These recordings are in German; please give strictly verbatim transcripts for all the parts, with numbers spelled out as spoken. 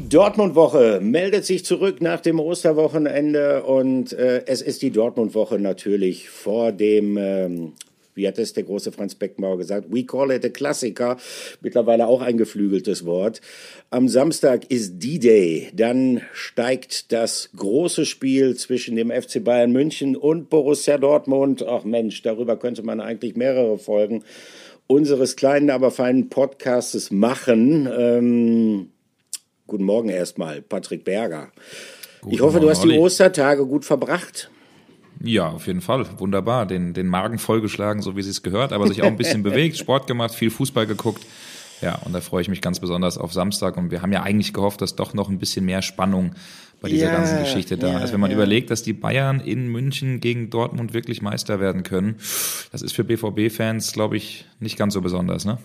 Die Dortmund-Woche meldet sich zurück nach dem Osterwochenende und äh, es ist die Dortmund-Woche natürlich vor dem, ähm, wie hat es der große Franz Beckenbauer gesagt, we call it a Klassiker, mittlerweile auch ein geflügeltes Wort. Am Samstag ist D-Day, dann steigt das große Spiel zwischen dem F C Bayern München und Borussia Dortmund. Ach Mensch, darüber könnte man eigentlich mehrere Folgen unseres kleinen, aber feinen Podcastes machen. Ähm, guten Morgen erstmal, Patrick Berger. Guten ich hoffe, Morgen, du hast Olli. Die Ostertage gut verbracht. Ja, auf jeden Fall. Wunderbar. Den, den Magen vollgeschlagen, so wie sie es gehört, aber sich auch ein bisschen bewegt, Sport gemacht, viel Fußball geguckt. Ja, und da freue ich mich ganz besonders auf Samstag. Und wir haben ja eigentlich gehofft, dass doch noch ein bisschen mehr Spannung bei dieser ja, ganzen Geschichte da ja, ist. Wenn man ja. überlegt, dass die Bayern in München gegen Dortmund wirklich Meister werden können, das ist für B V B-Fans, glaube ich, nicht ganz so besonders, ne?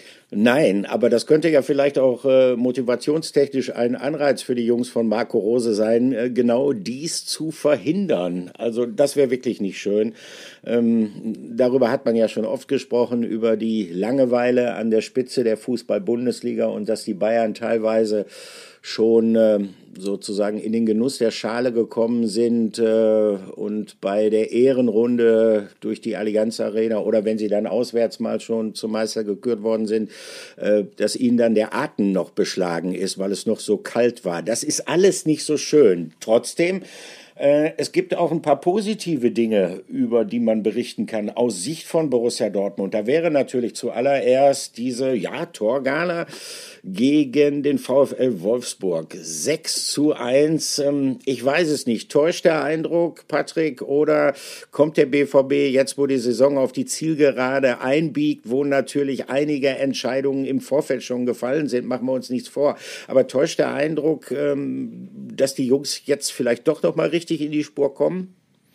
Nein, aber das könnte ja vielleicht auch äh, motivationstechnisch ein Anreiz für die Jungs von Marco Rose sein, äh, genau dies zu verhindern. Also das wäre wirklich nicht schön. Ähm, darüber hat man ja schon oft gesprochen, über die Langeweile an der Spitze der Fußball-Bundesliga und dass die Bayern teilweise schon äh, sozusagen in den Genuss der Schale gekommen sind äh, und bei der Ehrenrunde durch die Allianz Arena oder wenn sie dann auswärts mal schon zum Meister gekürt worden sind, äh, dass ihnen dann der Atem noch beschlagen ist, weil es noch so kalt war. Das ist alles nicht so schön. Trotzdem, äh, es gibt auch ein paar positive Dinge, über die man berichten kann aus Sicht von Borussia Dortmund. Da wäre natürlich zuallererst diese, ja, Torgala gegen den VfL Wolfsburg. sechs zu eins. Ich weiß es nicht. Täuscht der Eindruck, Patrick, oder kommt der B V B jetzt, wo die Saison auf die Zielgerade einbiegt, wo natürlich einige Entscheidungen im Vorfeld schon gefallen sind, machen wir uns nichts vor. Aber täuscht der Eindruck, dass die Jungs jetzt vielleicht doch noch mal richtig in die Spur kommen?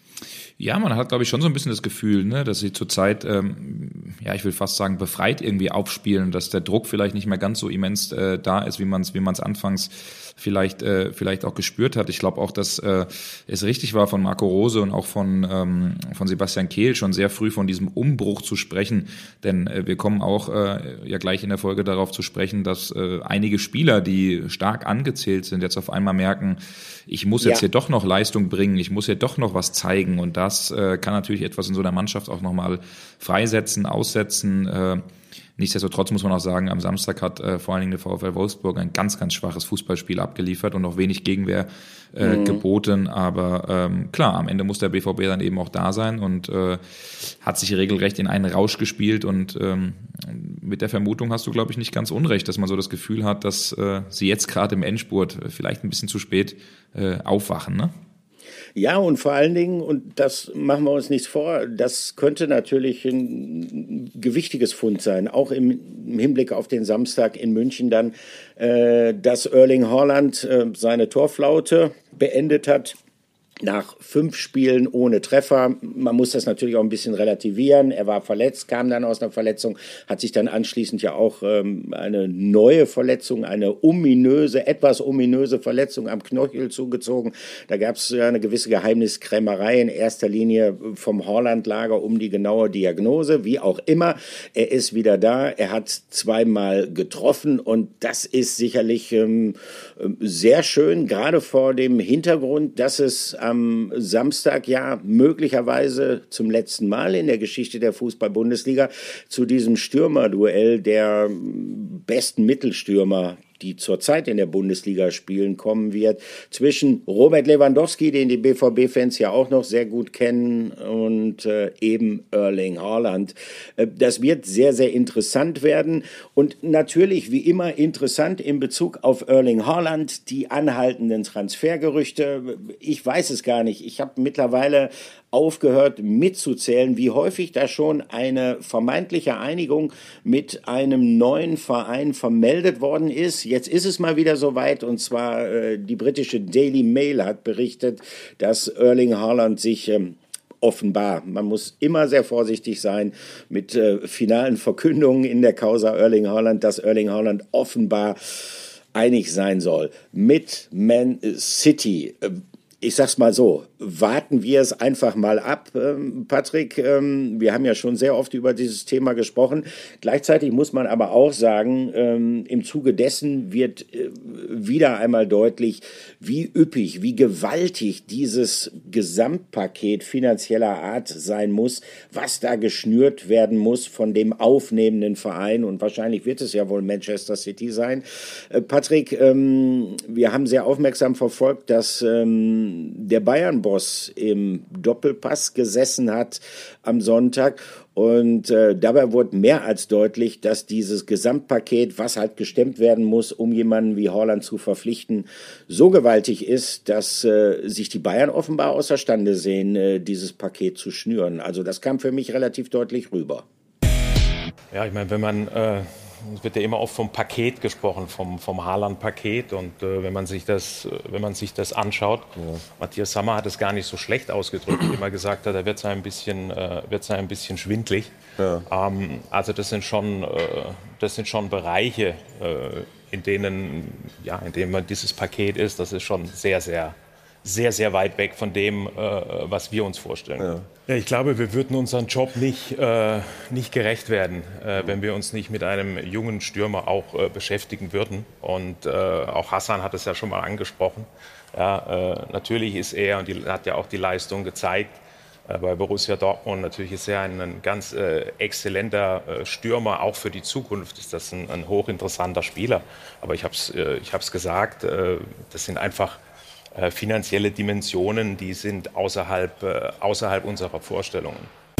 Ja, man hat, glaube ich, schon so ein bisschen das Gefühl, ne, dass sie zurzeit, ähm, ja, ich will fast sagen, befreit irgendwie aufspielen, dass der Druck vielleicht nicht mehr ganz so immens äh, da ist, wie man es wie man es anfangs vielleicht äh, vielleicht auch gespürt hat. Ich glaube auch, dass äh, es richtig war von Marco Rose und auch von ähm, von Sebastian Kehl schon sehr früh von diesem Umbruch zu sprechen, denn äh, wir kommen auch äh, ja gleich in der Folge darauf zu sprechen, dass äh, einige Spieler, die stark angezählt sind, jetzt auf einmal merken, ich muss jetzt ja. hier doch noch Leistung bringen, ich muss hier doch noch was zeigen und das äh, kann natürlich etwas in so einer Mannschaft auch nochmal freisetzen, aussetzen. Äh, nichtsdestotrotz muss man auch sagen, am Samstag hat äh, vor allen Dingen der VfL Wolfsburg ein ganz, ganz schwaches Fußballspiel abgeliefert und noch wenig Gegenwehr äh, mhm. geboten. Aber ähm, klar, am Ende muss der B V B dann eben auch da sein und äh, hat sich regelrecht in einen Rausch gespielt und ähm, mit der Vermutung hast du, glaube ich, nicht ganz unrecht, dass man so das Gefühl hat, dass äh, sie jetzt gerade im Endspurt vielleicht ein bisschen zu spät äh, aufwachen, ne? Ja, und vor allen Dingen, und das machen wir uns nichts vor, das könnte natürlich ein gewichtiges Fund sein, auch im, im Hinblick auf den Samstag in München dann, äh, dass Erling Haaland äh, seine Torflaute beendet hat. Nach fünf Spielen ohne Treffer. Man muss das natürlich auch ein bisschen relativieren. Er war verletzt, kam dann aus einer Verletzung, hat sich dann anschließend ja auch ähm, eine neue Verletzung, eine ominöse, etwas ominöse Verletzung am Knöchel zugezogen. Da gab es ja eine gewisse Geheimniskrämerei in erster Linie vom Haaland-Lager um die genaue Diagnose. Wie auch immer, er ist wieder da. Er hat zweimal getroffen und das ist sicherlich ähm, sehr schön, gerade vor dem Hintergrund, dass es am Samstag ja möglicherweise zum letzten Mal in der Geschichte der Fußball-Bundesliga zu diesem Stürmerduell der besten Mittelstürmer, die zurzeit in der Bundesliga spielen, kommen wird, zwischen Robert Lewandowski, den die B V B-Fans ja auch noch sehr gut kennen, und äh, eben Erling Haaland. Äh, das wird sehr, sehr interessant werden und natürlich wie immer interessant in Bezug auf Erling Haaland die anhaltenden Transfergerüchte. Ich weiß es gar nicht. Ich habe mittlerweile aufgehört mitzuzählen, wie häufig da schon eine vermeintliche Einigung mit einem neuen Verein vermeldet worden ist. Jetzt ist es mal wieder soweit und zwar äh, die britische Daily Mail hat berichtet, dass Erling Haaland sich ähm, offenbar, man muss immer sehr vorsichtig sein mit äh, finalen Verkündungen in der Causa Erling Haaland, dass Erling Haaland offenbar einig sein soll mit Man City. Äh, ich sag's mal so, warten wir es einfach mal ab, ähm, Patrick. Ähm, wir haben ja schon sehr oft über dieses Thema gesprochen. Gleichzeitig muss man aber auch sagen, ähm, im Zuge dessen wird äh, wieder einmal deutlich, wie üppig, wie gewaltig dieses Gesamtpaket finanzieller Art sein muss, was da geschnürt werden muss von dem aufnehmenden Verein. Und wahrscheinlich wird es ja wohl Manchester City sein. Äh, Patrick, ähm, wir haben sehr aufmerksam verfolgt, dass ähm, der Bayern-Boss im Doppelpass gesessen hat am Sonntag. Und äh, dabei wurde mehr als deutlich, dass dieses Gesamtpaket, was halt gestemmt werden muss, um jemanden wie Haaland zu verpflichten, so gewaltig ist, dass äh, sich die Bayern offenbar außerstande sehen, äh, dieses Paket zu schnüren. Also das kam für mich relativ deutlich rüber. Ja, ich meine, wenn man... Äh Es wird ja immer oft vom Paket gesprochen, vom, vom Haaland-Paket. Und äh, wenn man sich das, wenn man sich das anschaut, ja. Matthias Sammer hat es gar nicht so schlecht ausgedrückt, wie er gesagt hat, er wird ein bisschen, äh, wird ein bisschen schwindlig. Ja. Ähm, also das sind schon, äh, das sind schon Bereiche, äh, in denen, ja, in denen man dieses Paket ist. Das ist schon sehr, sehr, sehr, sehr weit weg von dem, äh, was wir uns vorstellen. Ja. Ja, ich glaube, wir würden unseren Job nicht, äh, nicht gerecht werden, äh, wenn wir uns nicht mit einem jungen Stürmer auch äh, beschäftigen würden. Und äh, auch Hassan hat es ja schon mal angesprochen. Ja, äh, natürlich ist er, und die, hat ja auch die Leistung gezeigt, äh, bei Borussia Dortmund, natürlich ist er ein, ein ganz äh, exzellenter äh, Stürmer, auch für die Zukunft ist das ein, ein hochinteressanter Spieler. Aber ich habe es äh, ich hab's gesagt, äh, das sind einfach Äh, finanzielle Dimensionen, die sind außerhalb, äh, außerhalb unserer Vorstellungen.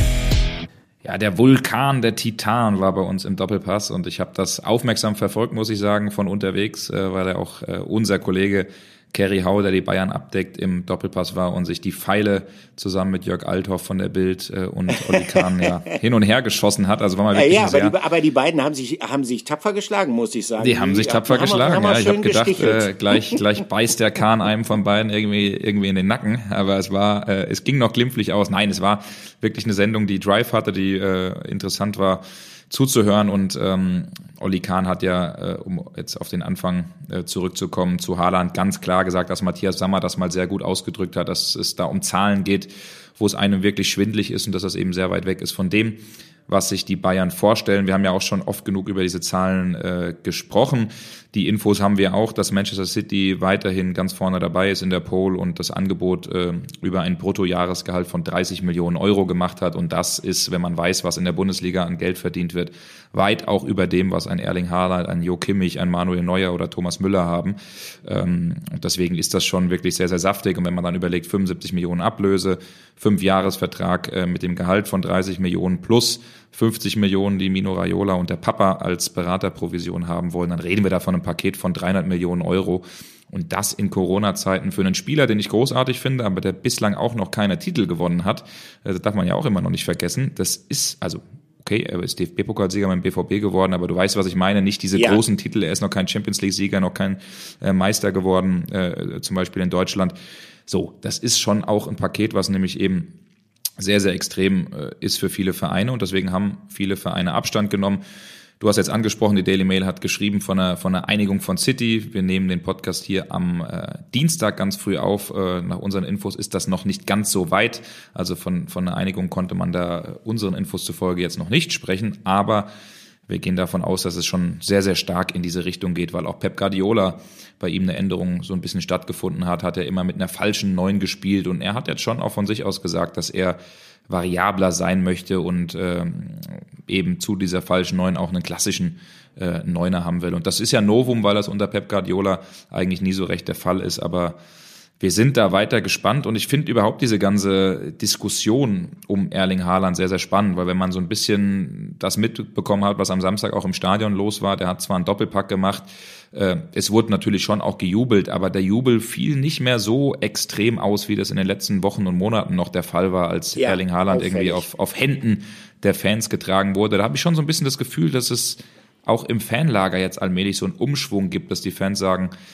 Ja, der Vulkan, der Titan war bei uns im Doppelpass und ich habe das aufmerksam verfolgt, muss ich sagen, von unterwegs, äh, weil er auch äh, unser Kollege Kerry Hau, der die Bayern abdeckt, im Doppelpass war und sich die Pfeile zusammen mit Jörg Althoff von der Bild äh, und Olli Kahn ja hin und her geschossen hat. Also war mal wirklich ja, ja, sehr, aber, die, aber die beiden haben sich haben sich tapfer geschlagen, muss ich sagen. Die haben sich tapfer haben, geschlagen. Haben ja, ich habe gedacht, äh, gleich gleich beißt der Kahn einem von beiden irgendwie irgendwie in den Nacken. Aber es war, äh, es ging noch glimpflich aus. Nein, es war wirklich eine Sendung, die Drive hatte, die äh, interessant war zuzuhören und ähm, Olli Kahn hat ja, äh, um jetzt auf den Anfang äh, zurückzukommen, zu Haaland ganz klar gesagt, dass Matthias Sammer das mal sehr gut ausgedrückt hat, dass es da um Zahlen geht, wo es einem wirklich schwindelig ist und dass das eben sehr weit weg ist von dem, was sich die Bayern vorstellen. Wir haben ja auch schon oft genug über diese Zahlen äh, gesprochen. Die Infos haben wir auch, dass Manchester City weiterhin ganz vorne dabei ist in der Poll und das Angebot äh, über ein Bruttojahresgehalt von dreißig Millionen Euro gemacht hat. Und das ist, wenn man weiß, was in der Bundesliga an Geld verdient wird, weit auch über dem, was ein Erling Haaland, ein Jo Kimmich, ein Manuel Neuer oder Thomas Müller haben. Ähm, und deswegen ist das schon wirklich sehr, sehr saftig. Und wenn man dann überlegt, fünfundsiebzig Millionen Ablöse, Fünfjahresvertrag äh, mit dem Gehalt von dreißig Millionen plus fünfzig Millionen, die Mino Raiola und der Papa als Beraterprovision haben wollen, dann reden wir da von einem Paket von dreihundert Millionen Euro. Und das in Corona-Zeiten für einen Spieler, den ich großartig finde, aber der bislang auch noch keine Titel gewonnen hat. Das darf man ja auch immer noch nicht vergessen. Das ist, also okay, er ist D F B-Pokalsieger beim B V B geworden, aber du weißt, was ich meine, nicht diese ja. großen Titel. Er ist noch kein Champions-League-Sieger, noch kein äh, Meister geworden, äh, zum Beispiel in Deutschland. So, das ist schon auch ein Paket, was nämlich eben sehr, sehr extrem äh, ist für viele Vereine und deswegen haben viele Vereine Abstand genommen. Du hast jetzt angesprochen, die Daily Mail hat geschrieben von einer, von einer Einigung von City. Wir nehmen den Podcast hier am äh, Dienstag ganz früh auf. Äh, nach unseren Infos ist das noch nicht ganz so weit. Also von, von einer Einigung konnte man da äh, unseren Infos zufolge jetzt noch nicht sprechen, aber wir gehen davon aus, dass es schon sehr, sehr stark in diese Richtung geht, weil auch Pep Guardiola bei ihm eine Änderung so ein bisschen stattgefunden hat, hat er immer mit einer falschen Neun gespielt und er hat jetzt schon auch von sich aus gesagt, dass er variabler sein möchte und äh, eben zu dieser falschen Neun auch einen klassischen äh, Neuner haben will. Und das ist ja Novum, weil das unter Pep Guardiola eigentlich nie so recht der Fall ist, aber wir sind da weiter gespannt und ich finde überhaupt diese ganze Diskussion um Erling Haaland sehr, sehr spannend, weil wenn man so ein bisschen das mitbekommen hat, was am Samstag auch im Stadion los war, der hat zwar einen Doppelpack gemacht, äh, es wurde natürlich schon auch gejubelt, aber der Jubel fiel nicht mehr so extrem aus, wie das in den letzten Wochen und Monaten noch der Fall war, als ja, Erling Haaland auffällig. irgendwie auf, auf Händen der Fans getragen wurde. Da habe ich schon so ein bisschen das Gefühl, dass es auch im Fanlager jetzt allmählich so einen Umschwung gibt, dass die Fans sagen,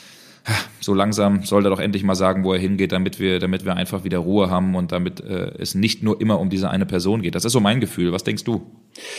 so langsam soll er doch endlich mal sagen, wo er hingeht, damit wir, damit wir einfach wieder Ruhe haben und damit äh, es nicht nur immer um diese eine Person geht. Das ist so mein Gefühl. Was denkst du?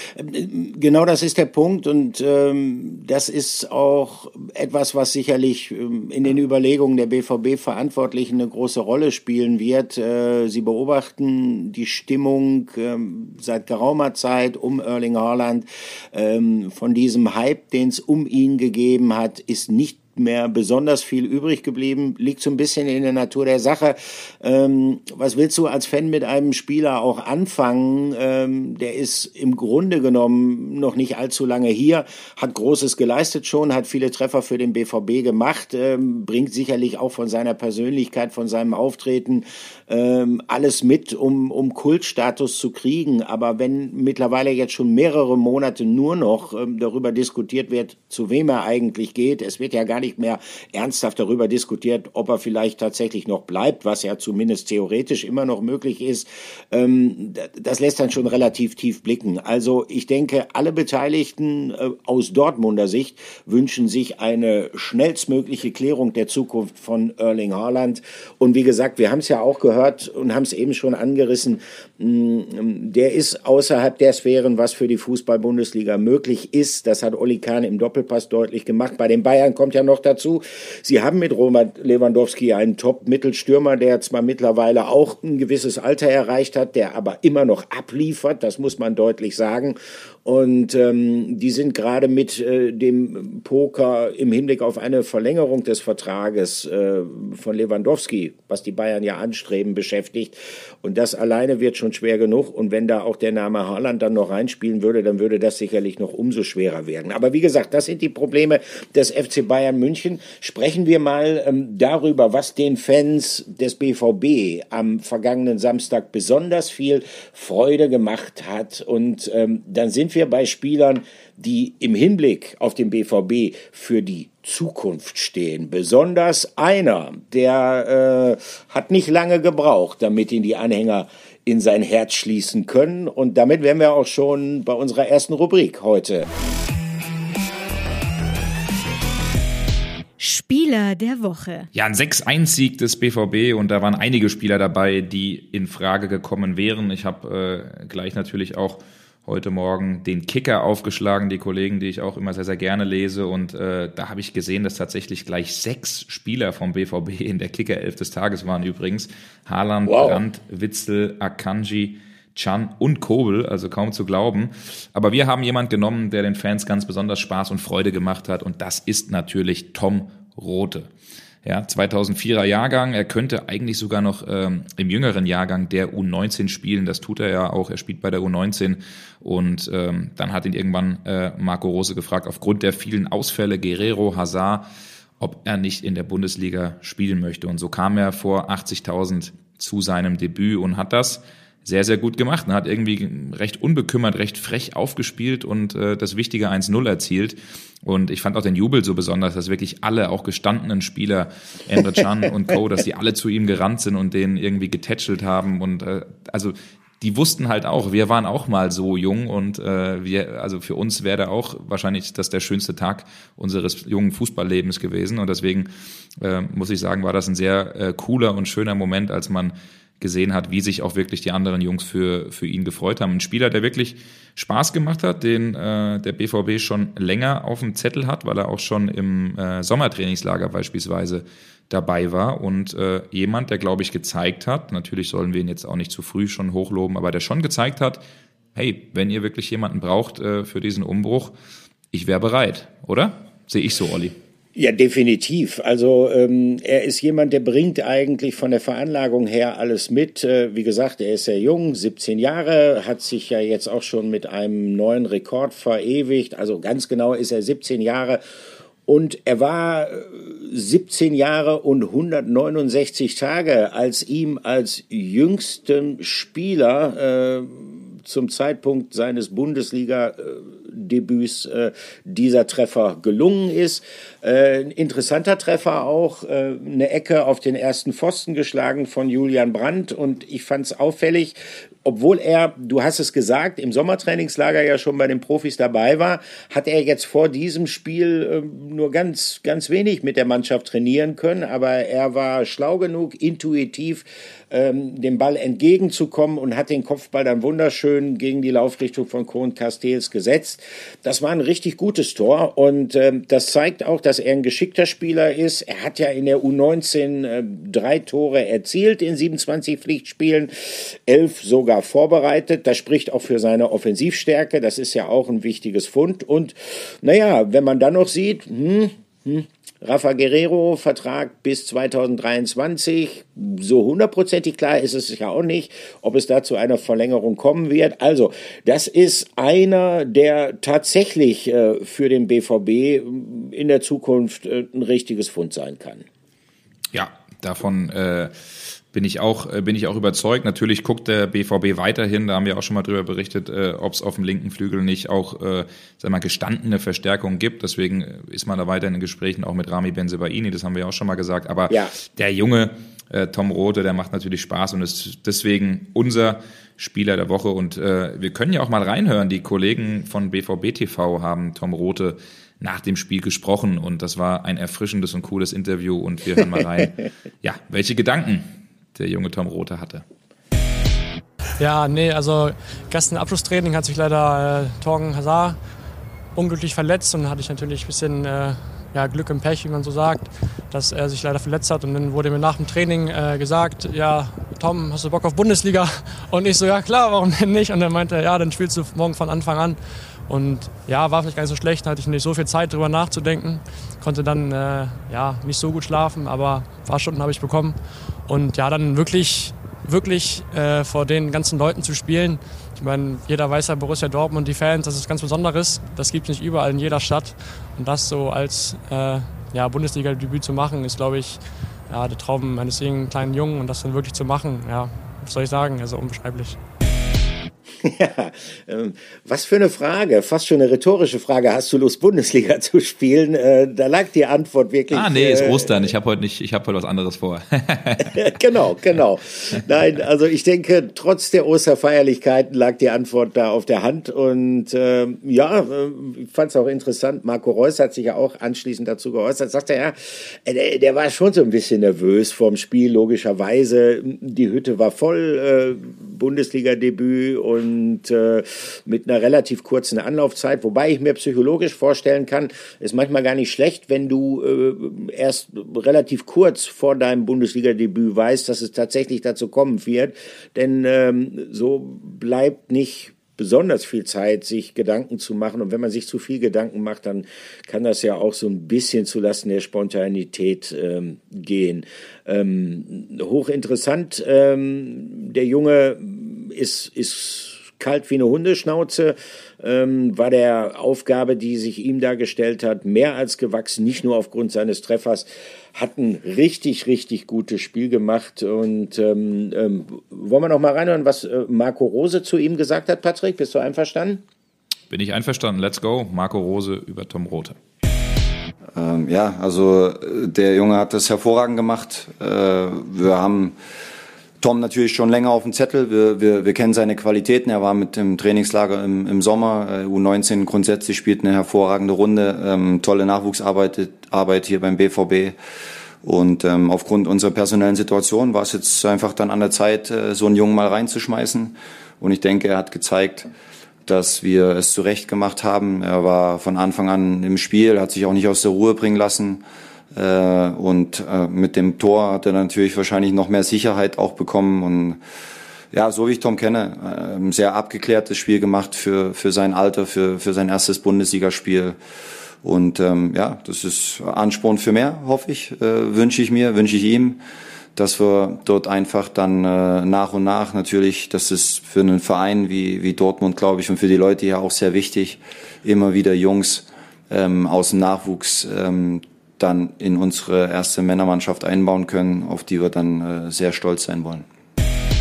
Genau, das ist der Punkt und ähm, das ist auch etwas, was sicherlich ähm, in den Überlegungen der B V B-Verantwortlichen eine große Rolle spielen wird. Äh, sie beobachten die Stimmung ähm, seit geraumer Zeit um Erling Haaland. Ähm, von diesem Hype, den es um ihn gegeben hat, ist nicht mehr besonders viel übrig geblieben, liegt so ein bisschen in der Natur der Sache. Ähm, was willst du als Fan mit einem Spieler auch anfangen? Ähm, der ist im Grunde genommen noch nicht allzu lange hier, hat Großes geleistet schon, hat viele Treffer für den B V B gemacht, ähm, bringt sicherlich auch von seiner Persönlichkeit, von seinem Auftreten ähm, alles mit, um, um Kultstatus zu kriegen. Aber wenn mittlerweile jetzt schon mehrere Monate nur noch ähm, darüber diskutiert wird, zu wem er eigentlich geht, es wird ja gar nicht mehr ernsthaft darüber diskutiert, ob er vielleicht tatsächlich noch bleibt, was ja zumindest theoretisch immer noch möglich ist. Ähm, das lässt dann schon relativ tief blicken. Also ich denke, alle Beteiligten äh, aus Dortmunder Sicht wünschen sich eine schnellstmögliche Klärung der Zukunft von Erling Haaland. Und wie gesagt, wir haben es ja auch gehört und haben es eben schon angerissen, mh, der ist außerhalb der Sphären, was für die Fußball-Bundesliga möglich ist. Das hat Oli Kahn im Doppelpass deutlich gemacht. Bei den Bayern kommt ja noch dazu, sie haben mit Robert Lewandowski einen Top-Mittelstürmer, der zwar mittlerweile auch ein gewisses Alter erreicht hat, der aber immer noch abliefert, das muss man deutlich sagen. Und ähm, die sind gerade mit äh, dem Poker im Hinblick auf eine Verlängerung des Vertrages äh, von Lewandowski, was die Bayern ja anstreben, beschäftigt. Und das alleine wird schon schwer genug. Und wenn da auch der Name Haaland dann noch reinspielen würde, dann würde das sicherlich noch umso schwerer werden. Aber wie gesagt, das sind die Probleme des F C Bayern München. Sprechen wir mal ähm, darüber, was den Fans des B V B am vergangenen Samstag besonders viel Freude gemacht hat. Und ähm, dann sind wir bei Spielern, die im Hinblick auf den B V B für die Zukunft stehen. Besonders einer, der äh, hat nicht lange gebraucht, damit ihn die Anhänger in sein Herz schließen können. Und damit wären wir auch schon bei unserer ersten Rubrik heute. Spieler der Woche. Ja, ein sechs eins Sieg des B V B und da waren einige Spieler dabei, die in Frage gekommen wären. Ich habe äh, gleich natürlich auch heute Morgen den Kicker aufgeschlagen, die Kollegen, die ich auch immer sehr, sehr gerne lese. Und äh, da habe ich gesehen, dass tatsächlich gleich sechs Spieler vom B V B in der Kicker-Elf des Tages waren übrigens. Haaland, wow. Brandt, Witsel, Akanji, Can und Kobel, also kaum zu glauben. Aber wir haben jemanden genommen, der den Fans ganz besonders Spaß und Freude gemacht hat. Und das ist natürlich Tom Rothe. Ja, zweitausendvierer Jahrgang, er könnte eigentlich sogar noch ähm, im jüngeren Jahrgang der U neunzehn spielen, das tut er ja auch, er spielt bei der U neunzehn und ähm, dann hat ihn irgendwann äh, Marco Rose gefragt, aufgrund der vielen Ausfälle, Guerrero, Hazard, ob er nicht in der Bundesliga spielen möchte und so kam er vor achtzigtausend zu seinem Debüt und hat das sehr, sehr gut gemacht. Er hat irgendwie recht unbekümmert, recht frech aufgespielt und äh, das wichtige eins null erzielt. Und ich fand auch den Jubel so besonders, dass wirklich alle, auch gestandenen Spieler, Emre Can und Co., dass die alle zu ihm gerannt sind und den irgendwie getätschelt haben. Und äh, also die wussten halt auch, wir waren auch mal so jung und äh, wir, also für uns wäre da auch wahrscheinlich das der schönste Tag unseres jungen Fußballlebens gewesen. Und deswegen äh, muss ich sagen, war das ein sehr äh, cooler und schöner Moment, als man gesehen hat, wie sich auch wirklich die anderen Jungs für für ihn gefreut haben. Ein Spieler, der wirklich Spaß gemacht hat, den äh, der B V B schon länger auf dem Zettel hat, weil er auch schon im äh, Sommertrainingslager beispielsweise dabei war und äh, jemand, der, glaube ich, gezeigt hat, natürlich sollen wir ihn jetzt auch nicht zu früh schon hochloben, aber der schon gezeigt hat, hey, wenn ihr wirklich jemanden braucht äh, für diesen Umbruch, ich wäre bereit, oder? Sehe ich so, Olli. Ja, definitiv. Also ähm, er ist jemand, der bringt eigentlich von der Veranlagung her alles mit. Äh, wie gesagt, er ist sehr jung, siebzehn Jahre, hat sich ja jetzt auch schon mit einem neuen Rekord verewigt. Also ganz genau ist er siebzehn Jahre. Und er war siebzehn Jahre und hundertneunundsechzig Tage, als ihm als jüngstem Spieler äh, zum Zeitpunkt seines Bundesliga-Debüts Bundesliga-Debüts äh, dieser Treffer gelungen ist. Äh, ein interessanter Treffer auch, äh, eine Ecke auf den ersten Pfosten geschlagen von Julian Brandt und ich fand es auffällig, obwohl er, du hast es gesagt, im Sommertrainingslager ja schon bei den Profis dabei war, hat er jetzt vor diesem Spiel äh, nur ganz, ganz wenig mit der Mannschaft trainieren können, aber er war schlau genug, intuitiv ähm, dem Ball entgegenzukommen und hat den Kopfball dann wunderschön gegen die Laufrichtung von Koen Castells gesetzt. Das war ein richtig gutes Tor und ähm, das zeigt auch, dass er ein geschickter Spieler ist. Er hat ja in der U neunzehn äh, drei Tore erzielt in siebenundzwanzig Pflichtspielen, elf sogar vorbereitet. Das spricht auch für seine Offensivstärke. Das ist ja auch ein wichtiges Fund. Und naja, wenn man dann noch sieht, hm, hm, Rafa Guerreiro, Vertrag bis zweitausenddreiundzwanzig, so hundertprozentig klar ist es ja auch nicht, ob es da zu einer Verlängerung kommen wird. Also, das ist einer, der tatsächlich äh, für den B V B in der Zukunft äh, ein richtiges Fund sein kann. Ja, davon äh bin ich auch bin ich auch überzeugt. Natürlich guckt der B V B weiterhin, da haben wir auch schon mal drüber berichtet, äh, ob es auf dem linken Flügel nicht auch äh, sag mal gestandene Verstärkung gibt. Deswegen ist man da weiter in den Gesprächen auch mit Rami Bensebaini, das haben wir ja auch schon mal gesagt. Aber ja, der junge äh, Tom Rothe, der macht natürlich Spaß und ist deswegen unser Spieler der Woche. Und äh, wir können ja auch mal reinhören. Die Kollegen von B V B T V haben Tom Rothe nach dem Spiel gesprochen und das war ein erfrischendes und cooles Interview und wir hören mal rein, ja, welche Gedanken der junge Tom Rothe hatte. Ja, nee, also gestern Abschlusstraining hat sich leider äh, Thorgan Hazard unglücklich verletzt und hatte ich natürlich ein bisschen äh, ja, Glück im Pech, wie man so sagt, dass er sich leider verletzt hat und dann wurde mir nach dem Training äh, gesagt, ja, Tom, hast du Bock auf Bundesliga? Und ich so, ja klar, warum denn nicht? Und er meinte, ja, dann spielst du morgen von Anfang an. Und ja, war vielleicht gar nicht so schlecht, hatte ich nicht so viel Zeit, drüber nachzudenken. Konnte dann äh, ja, nicht so gut schlafen, aber ein paar Stunden habe ich bekommen. Und ja, dann wirklich, wirklich äh, vor den ganzen Leuten zu spielen. Ich meine, jeder weiß ja, Borussia Dortmund, die Fans, das ist ganz Besonderes. Das gibt es nicht überall in jeder Stadt. Und das so als äh, ja, Bundesliga-Debüt zu machen, ist, glaube ich, ja, der Traum eines jungen kleinen Jungen. Und das dann wirklich zu machen, ja, was soll ich sagen, also unbeschreiblich. Ja, ähm, was für eine Frage, fast schon eine rhetorische Frage. Hast du Lust, Bundesliga zu spielen? Äh, da lag die Antwort wirklich. Ah, nee, ist äh, Ostern. Ich habe heute nicht, ich habe heute was anderes vor. Genau, genau. Nein, also ich denke, trotz der Osterfeierlichkeiten lag die Antwort da auf der Hand. Und äh, ja, ich fand es auch interessant. Marco Reus hat sich ja auch anschließend dazu geäußert. Sagt er, ja, der, der war schon so ein bisschen nervös vorm Spiel, logischerweise. Die Hütte war voll, äh, Bundesliga-Debüt und Und äh, mit einer relativ kurzen Anlaufzeit, wobei ich mir psychologisch vorstellen kann, ist manchmal gar nicht schlecht, wenn du äh, erst relativ kurz vor deinem Bundesliga-Debüt weißt, dass es tatsächlich dazu kommen wird, denn ähm, so bleibt nicht besonders viel Zeit, sich Gedanken zu machen. Und wenn man sich zu viel Gedanken macht, dann kann das ja auch so ein bisschen zulasten der Spontanität ähm, gehen. Ähm, hochinteressant, ähm, der Junge ist, ist kalt wie eine Hundeschnauze, ähm, war der Aufgabe, die sich ihm da gestellt hat, mehr als gewachsen, nicht nur aufgrund seines Treffers, hat ein richtig, richtig gutes Spiel gemacht. Und ähm, ähm, wollen wir noch mal reinhören, was äh, Marco Rose zu ihm gesagt hat, Patrick? Bist du einverstanden? Bin ich einverstanden. Let's go. Marco Rose über Tom Rothe. Ähm, ja, also der Junge hat das hervorragend gemacht. Äh, wir haben Tom natürlich schon länger auf dem Zettel. Wir, wir, wir kennen seine Qualitäten. Er war mit dem Trainingslager im, im Sommer. U neunzehn grundsätzlich spielt eine hervorragende Runde. Ähm, tolle Nachwuchsarbeit Arbeit hier beim B V B. Und ähm, aufgrund unserer personellen Situation war es jetzt einfach dann an der Zeit, äh, so einen Jungen mal reinzuschmeißen. Und ich denke, er hat gezeigt, dass wir es zurecht gemacht haben. Er war von Anfang an im Spiel, hat sich auch nicht aus der Ruhe bringen lassen. Äh, und äh, mit dem Tor hat er natürlich wahrscheinlich noch mehr Sicherheit auch bekommen und ja, so wie ich Tom kenne, äh, ein sehr abgeklärtes Spiel gemacht für für sein Alter, für für sein erstes Bundesligaspiel und ähm, ja, das ist Ansporn für mehr, hoffe ich, äh, wünsche ich mir, wünsche ich ihm, dass wir dort einfach dann äh, nach und nach natürlich, das ist für einen Verein wie wie Dortmund, glaube ich, und für die Leute ja auch sehr wichtig, immer wieder Jungs ähm, aus dem Nachwuchs ähm, dann in unsere erste Männermannschaft einbauen können, auf die wir dann äh, sehr stolz sein wollen.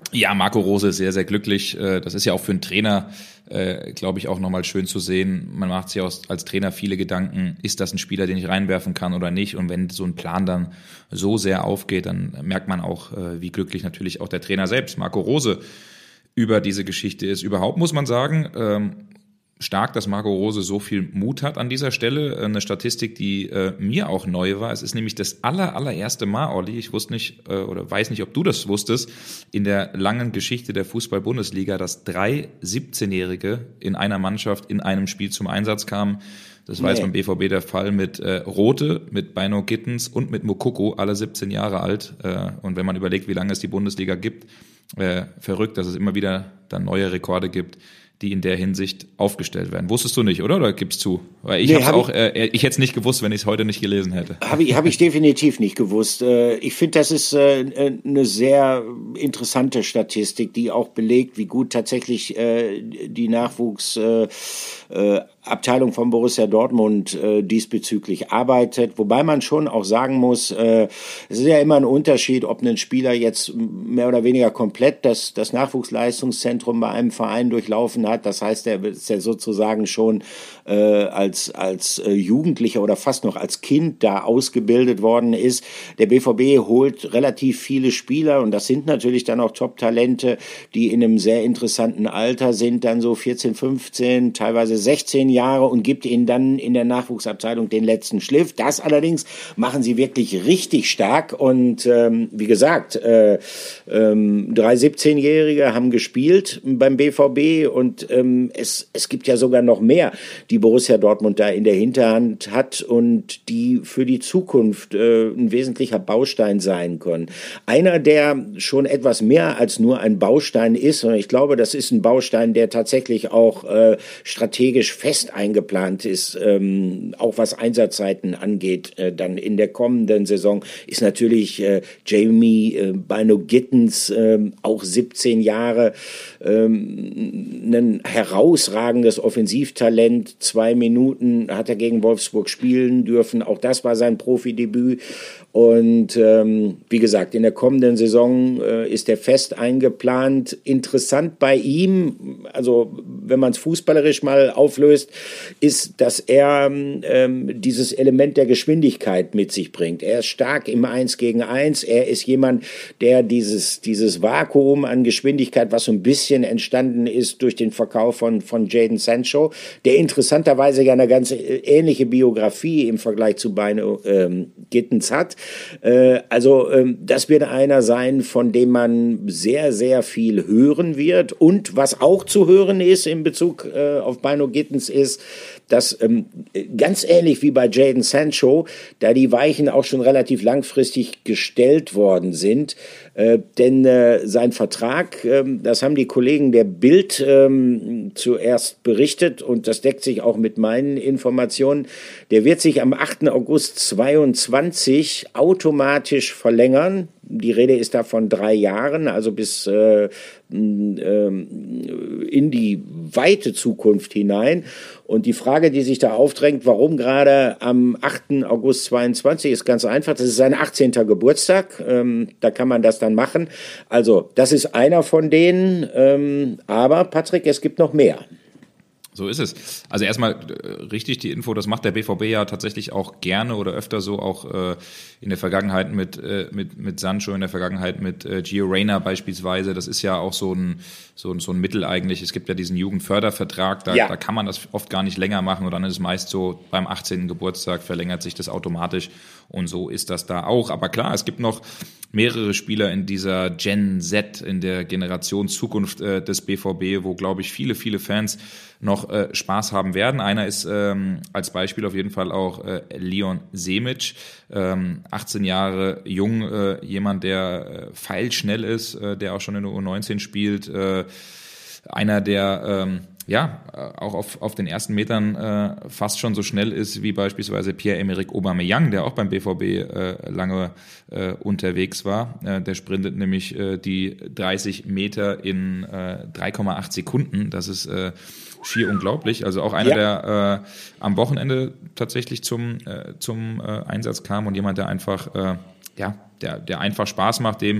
Ja, Marco Rose ist sehr, sehr glücklich. Das ist ja auch für einen Trainer, glaube ich, auch nochmal schön zu sehen. Man macht sich auch als Trainer viele Gedanken, ist das ein Spieler, den ich reinwerfen kann oder nicht? Und wenn so ein Plan dann so sehr aufgeht, dann merkt man auch, wie glücklich natürlich auch der Trainer selbst, Marco Rose, über diese Geschichte ist. Überhaupt muss man sagen, stark, dass Marco Rose so viel Mut hat an dieser Stelle. Eine Statistik, die äh, mir auch neu war. Es ist nämlich das aller, allererste Mal, Olli, ich wusste nicht äh, oder weiß nicht, ob du das wusstest, in der langen Geschichte der Fußball-Bundesliga, dass drei siebzehnjährige in einer Mannschaft in einem Spiel zum Einsatz kamen. Das war nee. jetzt beim B V B der Fall mit äh, Rothe, mit Bino Gittens und mit Moukoko, alle siebzehn Jahre alt. Äh, und wenn man überlegt, wie lange es die Bundesliga gibt, äh, verrückt, dass es immer wieder dann neue Rekorde gibt, die in der Hinsicht aufgestellt werden. Wusstest du nicht, oder? Oder gibst du? Weil ich nee, hab auch, ich, äh, ich hätte es nicht gewusst, wenn ich es heute nicht gelesen hätte. Habe ich, hab ich definitiv nicht gewusst. Ich finde, das ist eine sehr interessante Statistik, die auch belegt, wie gut tatsächlich die Nachwuchsabteilung von Borussia Dortmund diesbezüglich arbeitet. Wobei man schon auch sagen muss, es ist ja immer ein Unterschied, ob ein Spieler jetzt mehr oder weniger komplett das, das Nachwuchsleistungszentrum bei einem Verein durchlaufen hat. Das heißt, er ist ja sozusagen schon äh, als als äh, Jugendlicher oder fast noch als Kind da ausgebildet worden ist. Der B V B holt relativ viele Spieler und das sind natürlich dann auch Top-Talente, die in einem sehr interessanten Alter sind, dann so vierzehn, fünfzehn, teilweise sechzehn Jahre und gibt ihnen dann in der Nachwuchsabteilung den letzten Schliff. Das allerdings machen sie wirklich richtig stark und ähm, wie gesagt, äh, ähm, drei siebzehnjährige haben gespielt beim B V B und ähm, es, es gibt ja sogar noch mehr, die Borussia Dortmund da in der Hinterhand hat und die für die Zukunft äh, ein wesentlicher Baustein sein können. Einer, der schon etwas mehr als nur ein Baustein ist, und ich glaube, das ist ein Baustein, der tatsächlich auch äh, strategisch fest eingeplant ist, ähm, auch was Einsatzzeiten angeht, äh, dann in der kommenden Saison, ist natürlich äh, Jamie äh, Bino Gittens, äh, auch siebzehn Jahre, ähm, ein herausragendes Offensivtalent. Zwei Minuten hat er gegen Wolfsburg spielen dürfen. Auch das war sein Profidebüt. Und ähm, wie gesagt, in der kommenden Saison äh, ist er fest eingeplant. Interessant bei ihm, also wenn man es fußballerisch mal auflöst, ist, dass er ähm, dieses Element der Geschwindigkeit mit sich bringt. Er ist stark im Eins gegen Eins. Er ist jemand, der dieses, dieses Vakuum an Geschwindigkeit, was so ein bisschen entstanden ist durch den Verkauf von, von Jadon Sancho, der interessanterweise ja eine ganz ähnliche Biografie im Vergleich zu Bino ähm, Gittens hat. Äh, also ähm, das wird einer sein, von dem man sehr, sehr viel hören wird. Und was auch zu hören ist in Bezug äh, auf Bino Gittens ist, dass ähm, ganz ähnlich wie bei Jadon Sancho, da die Weichen auch schon relativ langfristig gestellt worden sind. Äh, denn äh, sein Vertrag, äh, das haben die Kollegen der Bild äh, zuerst berichtet und das deckt sich auch mit meinen Informationen, der wird sich am achten August zweiundzwanzig automatisch verlängern. Die Rede ist da von drei Jahren, also bis äh, äh, in die weite Zukunft hinein. Und die Frage, die sich da aufdrängt, warum gerade am achten August zweiundzwanzig, ist ganz einfach. Das ist sein achtzehnter Geburtstag. Ähm, da kann man das dann machen. Also, das ist einer von denen. Ähm, aber, Patrick, es gibt noch mehr. So ist es. Also erstmal äh, richtig die Info, das macht der B V B ja tatsächlich auch gerne oder öfter so, auch äh, in der Vergangenheit mit äh, mit mit Sancho, in der Vergangenheit mit äh, Gio Reyna beispielsweise. Das ist ja auch so ein so ein so ein Mittel eigentlich. Es gibt ja diesen Jugendfördervertrag, da, ja. da kann man das oft gar nicht länger machen und dann ist es meist so, beim achtzehnten Geburtstag verlängert sich das automatisch und so ist das da auch. Aber klar, es gibt noch mehrere Spieler in dieser Gen Z, in der Generation Zukunft äh, des B V B, wo, glaube ich, viele, viele Fans noch äh, Spaß haben werden. Einer ist ähm, als Beispiel auf jeden Fall auch äh, Leon Semic, ähm, achtzehn Jahre jung, äh, jemand, der äh, pfeilschnell ist, äh, der auch schon in der U neunzehn spielt, äh, einer, der ähm, ja auch auf, auf den ersten Metern äh, fast schon so schnell ist wie beispielsweise Pierre-Emerick Aubameyang, der auch beim B V B äh, lange äh, unterwegs war. Äh, der sprintet nämlich äh, die dreißig Meter in äh, drei Komma acht Sekunden. Das ist äh, schier unglaublich. Also auch einer, ja. der äh, am Wochenende tatsächlich zum, äh, zum äh, Einsatz kam und jemand, der einfach, äh, ja, der, der einfach Spaß macht, dem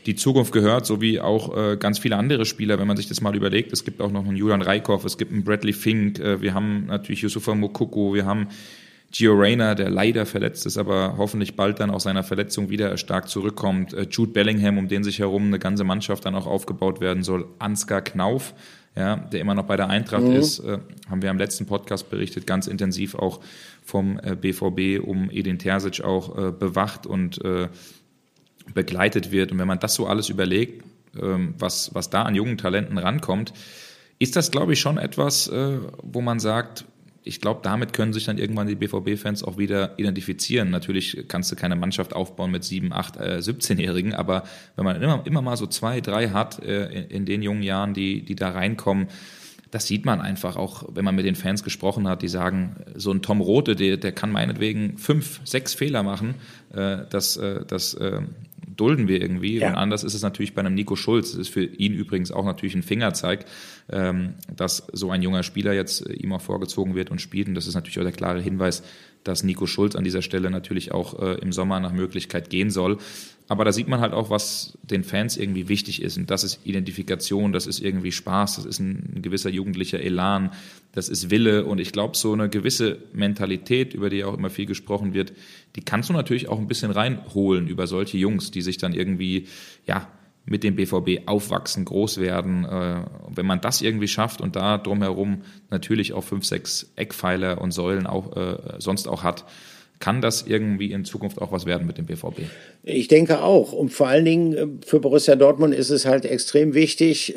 die Zukunft gehört, so wie auch äh, ganz viele andere Spieler, wenn man sich das mal überlegt. Es gibt auch noch einen Julian Reikhoff, es gibt einen Bradley Fink, äh, wir haben natürlich Yusufa Moukoko, wir haben Gio Reyna, der leider verletzt ist, aber hoffentlich bald dann aus seiner Verletzung wieder stark zurückkommt. Äh, Jude Bellingham, um den sich herum eine ganze Mannschaft dann auch aufgebaut werden soll. Ansgar Knauf, ja, der immer noch bei der Eintracht mhm. ist, äh, haben wir am letzten Podcast berichtet, ganz intensiv auch vom äh, B V B um Edin Terzic auch äh, bewacht und äh, begleitet wird. Und wenn man das so alles überlegt, ähm, was, was da an jungen Talenten rankommt, ist das, glaube ich, schon etwas, äh, wo man sagt, ich glaube, damit können sich dann irgendwann die B V B-Fans auch wieder identifizieren. Natürlich kannst du keine Mannschaft aufbauen mit sieben, acht, äh, siebzehnjährigen, aber wenn man immer, immer mal so zwei, drei hat äh, in, in den jungen Jahren, die, die da reinkommen, das sieht man einfach auch, wenn man mit den Fans gesprochen hat, die sagen, so ein Tom Rothe, der, der kann meinetwegen fünf, sechs Fehler machen, äh, das, äh, das äh, dulden wir irgendwie. Ja. Und anders ist es natürlich bei einem Nico Schulz. Das ist für ihn übrigens auch natürlich ein Fingerzeig, ähm, dass so ein junger Spieler jetzt äh, ihm auch vorgezogen wird und spielt. Und das ist natürlich auch der klare Hinweis, dass Nico Schulz an dieser Stelle natürlich auch äh, im Sommer nach Möglichkeit gehen soll. Aber da sieht man halt auch, was den Fans irgendwie wichtig ist. Und das ist Identifikation, das ist irgendwie Spaß, das ist ein, ein gewisser jugendlicher Elan, das ist Wille. Und ich glaube, so eine gewisse Mentalität, über die auch immer viel gesprochen wird, die kannst du natürlich auch ein bisschen reinholen über solche Jungs, die sich dann irgendwie, ja, mit dem B V B aufwachsen, groß werden. Äh, wenn man das irgendwie schafft und da drumherum natürlich auch fünf, sechs Eckpfeiler und Säulen auch äh, sonst auch hat, kann das irgendwie in Zukunft auch was werden mit dem B V B? Ich denke auch. Und vor allen Dingen für Borussia Dortmund ist es halt extrem wichtig,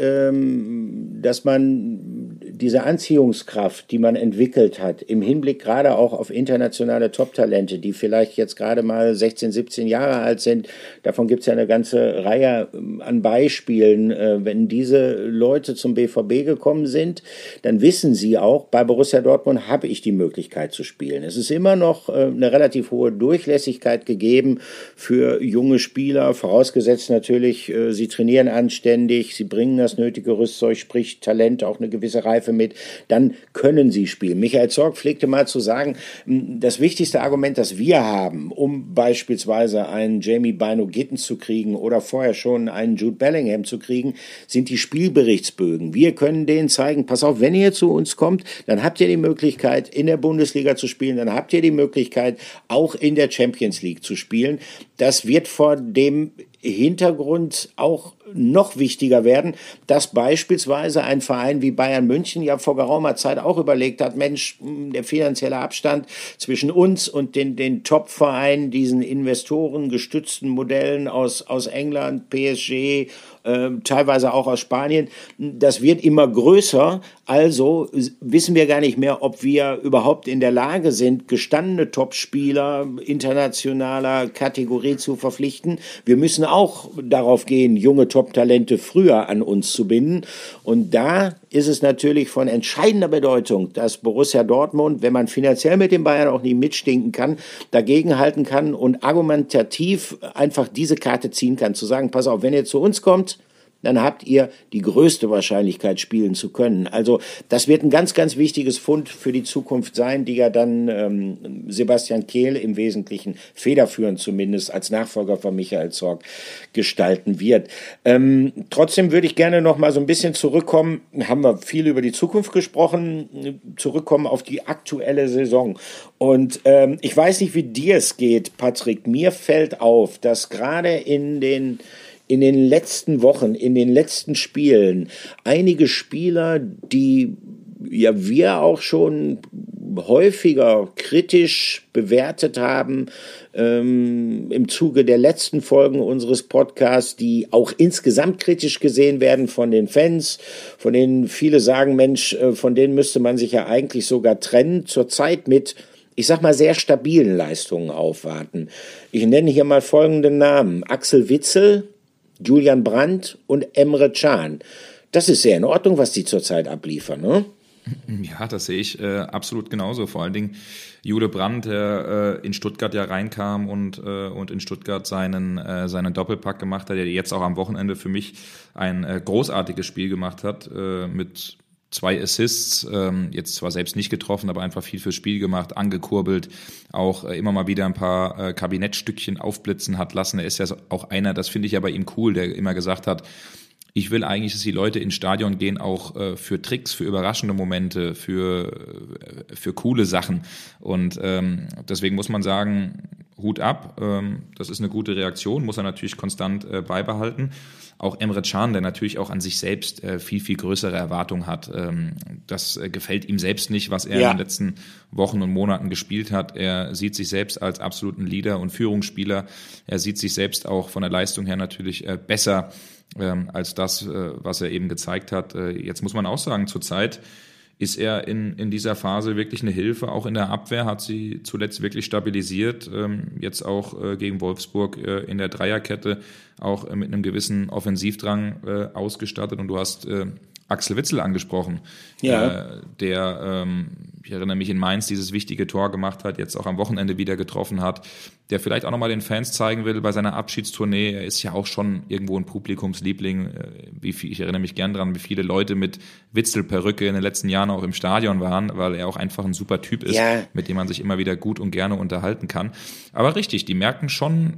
dass man diese Anziehungskraft, die man entwickelt hat, im Hinblick gerade auch auf internationale Top-Talente, die vielleicht jetzt gerade mal sechzehn, siebzehn Jahre alt sind, davon gibt es ja eine ganze Reihe an Beispielen. Wenn diese Leute zum B V B gekommen sind, dann wissen sie auch, bei Borussia Dortmund habe ich die Möglichkeit zu spielen. Es ist immer noch eine relativ hohe Durchlässigkeit gegeben für junge Spieler, vorausgesetzt natürlich, sie trainieren anständig, sie bringen das nötige Rüstzeug, sprich Talent, auch eine gewisse Reife mit, dann können sie spielen. Michael Zorc pflegte mal zu sagen, das wichtigste Argument, das wir haben, um beispielsweise einen Jamie Bino Gittens zu kriegen oder vorher schon einen Jude Bellingham zu kriegen, sind die Spielberichtsbögen. Wir können denen zeigen, pass auf, wenn ihr zu uns kommt, dann habt ihr die Möglichkeit, in der Bundesliga zu spielen, dann habt ihr die Möglichkeit, auch in der Champions League zu spielen. Das wird vor dem Hintergrund auch noch wichtiger werden, dass beispielsweise ein Verein wie Bayern München ja vor geraumer Zeit auch überlegt hat, Mensch, der finanzielle Abstand zwischen uns und den, den Top-Vereinen, diesen investorengestützten Modellen aus, aus England, P S G, äh, teilweise auch aus Spanien, das wird immer größer. Also wissen wir gar nicht mehr, ob wir überhaupt in der Lage sind, gestandene Top-Spieler internationaler Kategorie zu verpflichten. Wir müssen auch darauf gehen, junge Top-Talente früher an uns zu binden. Und da ist es natürlich von entscheidender Bedeutung, dass Borussia Dortmund, wenn man finanziell mit den Bayern auch nicht mitstinken kann, dagegenhalten kann und argumentativ einfach diese Karte ziehen kann, zu sagen, pass auf, wenn ihr zu uns kommt, dann habt ihr die größte Wahrscheinlichkeit, spielen zu können. Also das wird ein ganz, ganz wichtiges Fund für die Zukunft sein, die ja dann ähm, Sebastian Kehl im Wesentlichen federführend zumindest als Nachfolger von Michael Zorc gestalten wird. Ähm, trotzdem würde ich gerne noch mal so ein bisschen zurückkommen, haben wir viel über die Zukunft gesprochen, zurückkommen auf die aktuelle Saison. Und ähm, ich weiß nicht, wie dir es geht, Patrick. Mir fällt auf, dass gerade in den in den letzten Wochen, in den letzten Spielen einige Spieler, die ja wir auch schon häufiger kritisch bewertet haben, ähm, im Zuge der letzten Folgen unseres Podcasts, die auch insgesamt kritisch gesehen werden von den Fans, von denen viele sagen, Mensch, äh, von denen müsste man sich ja eigentlich sogar trennen, zurzeit mit, ich sag mal, sehr stabilen Leistungen aufwarten. Ich nenne hier mal folgende Namen: Axel Witsel, Julian Brandt und Emre Can. Das ist sehr in Ordnung, was die zurzeit abliefern, ne? Ja, das sehe ich äh, absolut genauso. Vor allen Dingen Jule Brandt, der äh, in Stuttgart ja reinkam und, äh, und in Stuttgart seinen, äh, seinen Doppelpack gemacht hat, der jetzt auch am Wochenende für mich ein äh, großartiges Spiel gemacht hat, äh, mit zwei Assists, ähm, jetzt zwar selbst nicht getroffen, aber einfach viel fürs Spiel gemacht, angekurbelt, auch äh, immer mal wieder ein paar äh, Kabinettstückchen aufblitzen hat lassen. Er ist ja auch einer, das finde ich ja bei ihm cool, der immer gesagt hat, ich will eigentlich, dass die Leute ins Stadion gehen, auch äh, für Tricks, für überraschende Momente, für, äh, für coole Sachen. Und ähm, deswegen muss man sagen, Hut ab, ähm, das ist eine gute Reaktion, muss er natürlich konstant äh, beibehalten. Auch Emre Can, der natürlich auch an sich selbst äh, viel, viel größere Erwartungen hat. Ähm, das äh, gefällt ihm selbst nicht, was er ja. in den letzten Wochen und Monaten gespielt hat. Er sieht sich selbst als absoluten Leader und Führungsspieler. Er sieht sich selbst auch von der Leistung her natürlich äh, besser ähm, als das, äh, was er eben gezeigt hat. Äh, jetzt muss man auch sagen, zurzeit ist er in, in dieser Phase wirklich eine Hilfe. Auch in der Abwehr hat sie zuletzt wirklich stabilisiert. Ähm, jetzt auch äh, gegen Wolfsburg äh, in der Dreierkette auch äh, mit einem gewissen Offensivdrang äh, ausgestattet. Und du hast äh, Axel Witsel angesprochen, ja. äh, der, ähm, ich erinnere mich, in Mainz dieses wichtige Tor gemacht hat, jetzt auch am Wochenende wieder getroffen hat, der vielleicht auch nochmal den Fans zeigen will bei seiner Abschiedstournee. Er ist ja auch schon irgendwo ein Publikumsliebling. Wie viel, ich erinnere mich gern dran, wie viele Leute mit Witzel-Perücke in den letzten Jahren auch im Stadion waren, weil er auch einfach ein super Typ ist, ja. mit dem man sich immer wieder gut und gerne unterhalten kann. Aber richtig, die merken schon,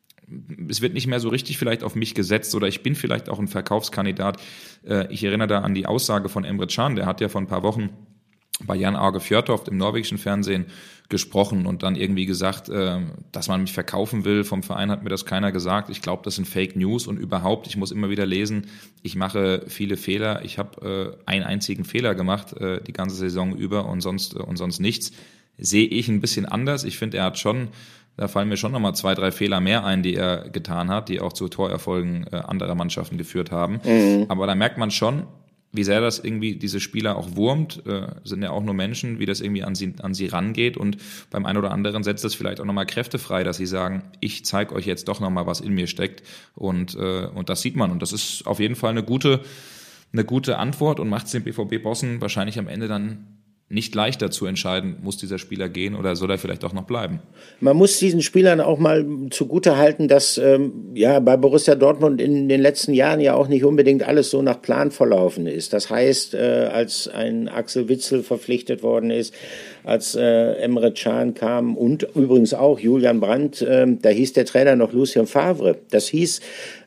es wird nicht mehr so richtig vielleicht auf mich gesetzt oder ich bin vielleicht auch ein Verkaufskandidat. Ich erinnere da an die Aussage von Emre Can, der hat ja vor ein paar Wochen bei Jan Arge Fjørtoft im norwegischen Fernsehen gesprochen und dann irgendwie gesagt, dass man mich verkaufen will. Vom Verein hat mir das keiner gesagt. Ich glaube, das sind Fake News und überhaupt, ich muss immer wieder lesen, ich mache viele Fehler. Ich habe einen einzigen Fehler gemacht die ganze Saison über und sonst und sonst nichts. Sehe ich ein bisschen anders. Ich finde, er hat schon, da fallen mir schon nochmal zwei, drei Fehler mehr ein, die er getan hat, die auch zu Torerfolgen anderer Mannschaften geführt haben. Mhm. Aber da merkt man schon, wie sehr das irgendwie diese Spieler auch wurmt, äh, sind ja auch nur Menschen, wie das irgendwie an sie, an sie rangeht und beim einen oder anderen setzt das vielleicht auch nochmal Kräfte frei, dass sie sagen, ich zeige euch jetzt doch nochmal, was in mir steckt und äh, und das sieht man und das ist auf jeden Fall eine gute, eine gute Antwort und macht es den B V B-Bossen wahrscheinlich am Ende dann nicht leichter zu entscheiden, muss dieser Spieler gehen oder soll er vielleicht auch noch bleiben? Man muss diesen Spielern auch mal zugutehalten, dass ähm, ja bei Borussia Dortmund in den letzten Jahren ja auch nicht unbedingt alles so nach Plan verlaufen ist. Das heißt, äh, als ein Axel Witsel verpflichtet worden ist, als äh, Emre Can kam und übrigens auch Julian Brandt, äh, da hieß der Trainer noch Lucien Favre. Das hieß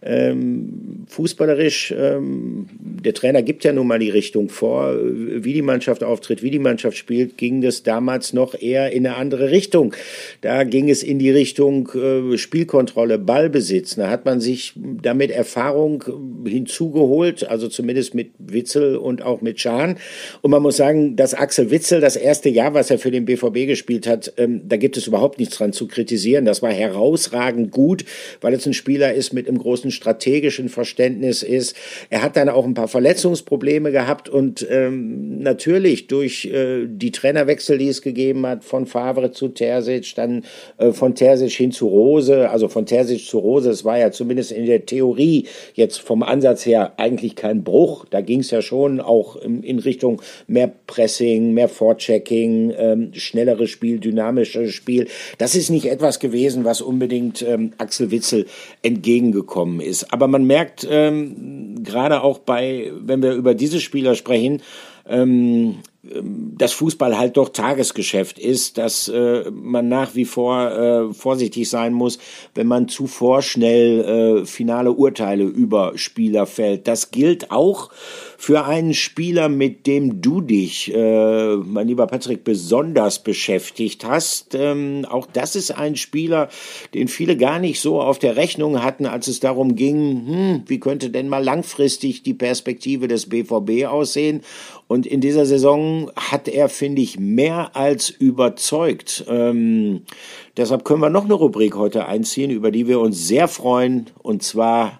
ähm, fußballerisch, ähm, der Trainer gibt ja nun mal die Richtung vor, wie die Mannschaft auftritt, wie die Mannschaft spielt, ging das damals noch eher in eine andere Richtung. Da ging es in die Richtung äh, Spielkontrolle, Ballbesitz. Da hat man sich damit Erfahrung hinzugeholt, also zumindest mit Witsel und auch mit Can. Und man muss sagen, dass Axel Witsel das erste Jahr, was er für den B V B gespielt hat, ähm, da gibt es überhaupt nichts dran zu kritisieren. Das war herausragend gut, weil es ein Spieler ist mit einem großen strategischen Verständnis ist. Er hat dann auch ein paar Verletzungsprobleme gehabt und ähm, natürlich durch äh, die Trainerwechsel, die es gegeben hat, von Favre zu Terzic, dann äh, von Terzic hin zu Rose, also von Terzic zu Rose, es war ja zumindest in der Theorie jetzt vom Ansatz her eigentlich kein Bruch. Da ging es ja schon auch in, in Richtung mehr Pressing, mehr Vorchecking, ähm, schnelleres Spiel, dynamischeres Spiel. Das ist nicht etwas gewesen, was unbedingt ähm, Axel Witsel entgegengekommen ist. Aber man merkt ähm, gerade auch bei, wenn wir über diese Spieler sprechen, ähm, dass Fußball halt doch Tagesgeschäft ist, dass äh, man nach wie vor äh, vorsichtig sein muss, wenn man zu vorschnell äh, finale Urteile über Spieler fällt. Das gilt auch für einen Spieler, mit dem du dich, äh, mein lieber Patrick, besonders beschäftigt hast. Ähm, auch das ist ein Spieler, den viele gar nicht so auf der Rechnung hatten, als es darum ging, hm, wie könnte denn mal langfristig die Perspektive des B V B aussehen? Und in dieser Saison hat er, finde ich, mehr als überzeugt. Ähm, deshalb können wir noch eine Rubrik heute einziehen, über die wir uns sehr freuen, und zwar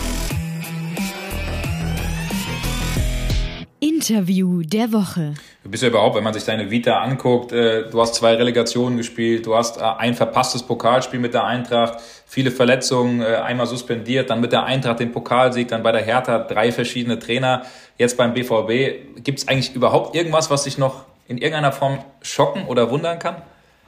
Interview der Woche. Du bist ja überhaupt, wenn man sich deine Vita anguckt, äh, du hast zwei Relegationen gespielt, du hast äh, ein verpasstes Pokalspiel mit der Eintracht, viele Verletzungen, äh, einmal suspendiert, dann mit der Eintracht den Pokalsieg, dann bei der Hertha drei verschiedene Trainer, jetzt beim B V B. Gibt es eigentlich überhaupt irgendwas, was dich noch in irgendeiner Form schocken oder wundern kann?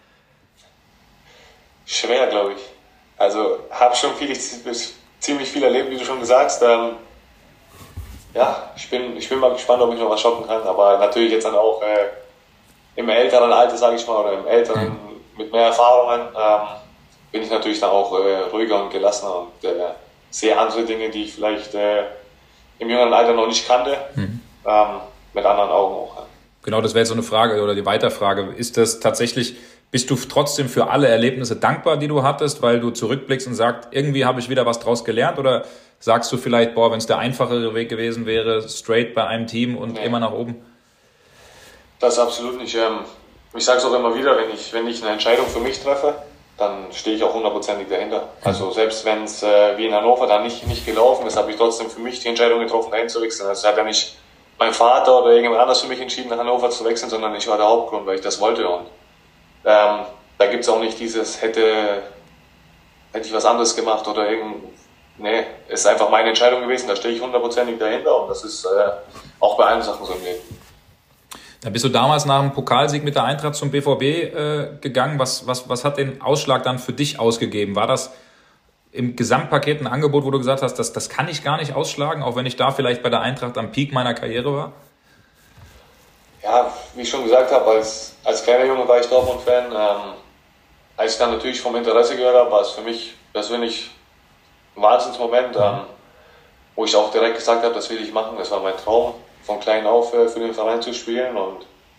Schwer, glaube ich. Also habe schon viel, ziemlich viel erlebt, wie du schon gesagt hast. Ähm, ja, ich bin, ich bin mal gespannt, ob ich noch was shoppen kann, aber natürlich jetzt dann auch äh, im älteren Alter, sage ich mal, oder im älteren, mit mehr Erfahrungen, ähm, bin ich natürlich dann auch äh, ruhiger und gelassener und äh, sehe andere Dinge, die ich vielleicht äh, im jüngeren Alter noch nicht kannte, mhm. ähm, mit anderen Augen auch. Ja. Genau, das wäre jetzt so eine Frage oder die Weiterfrage. Ist das tatsächlich, bist du trotzdem für alle Erlebnisse dankbar, die du hattest, weil du zurückblickst und sagst, irgendwie habe ich wieder was draus gelernt, oder sagst du vielleicht, boah, wenn es der einfachere Weg gewesen wäre, straight bei einem Team und nee. immer nach oben? Das absolut nicht. Ich sage es auch immer wieder, wenn ich, wenn ich eine Entscheidung für mich treffe, dann stehe ich auch hundertprozentig dahinter. Also selbst wenn es äh, wie in Hannover dann nicht, nicht gelaufen ist, habe ich trotzdem für mich die Entscheidung getroffen, dahin zu wechseln. Also hat ja nicht mein Vater oder irgendjemand anders für mich entschieden, nach Hannover zu wechseln, sondern ich war der Hauptgrund, weil ich das wollte. Und ähm, da gibt es auch nicht dieses, hätte, hätte ich was anderes gemacht oder irgend. Nee, ist einfach meine Entscheidung gewesen, da stehe ich hundertprozentig dahinter und das ist äh, auch bei allen Sachen so im Leben. Dann bist du damals nach dem Pokalsieg mit der Eintracht zum B V B äh, gegangen. Was, was, was hat den Ausschlag dann für dich ausgegeben? War das im Gesamtpaket ein Angebot, wo du gesagt hast, das, das kann ich gar nicht ausschlagen, auch wenn ich da vielleicht bei der Eintracht am Peak meiner Karriere war? Ja, wie ich schon gesagt habe, als, als kleiner Junge war ich Dortmund-Fan. Ähm, als ich dann natürlich vom Interesse gehört habe, war es für mich persönlich ein Wahnsinnsmoment, ähm, wo ich auch direkt gesagt habe, das will ich machen. Das war mein Traum, von klein auf äh, für den Verein zu spielen. Und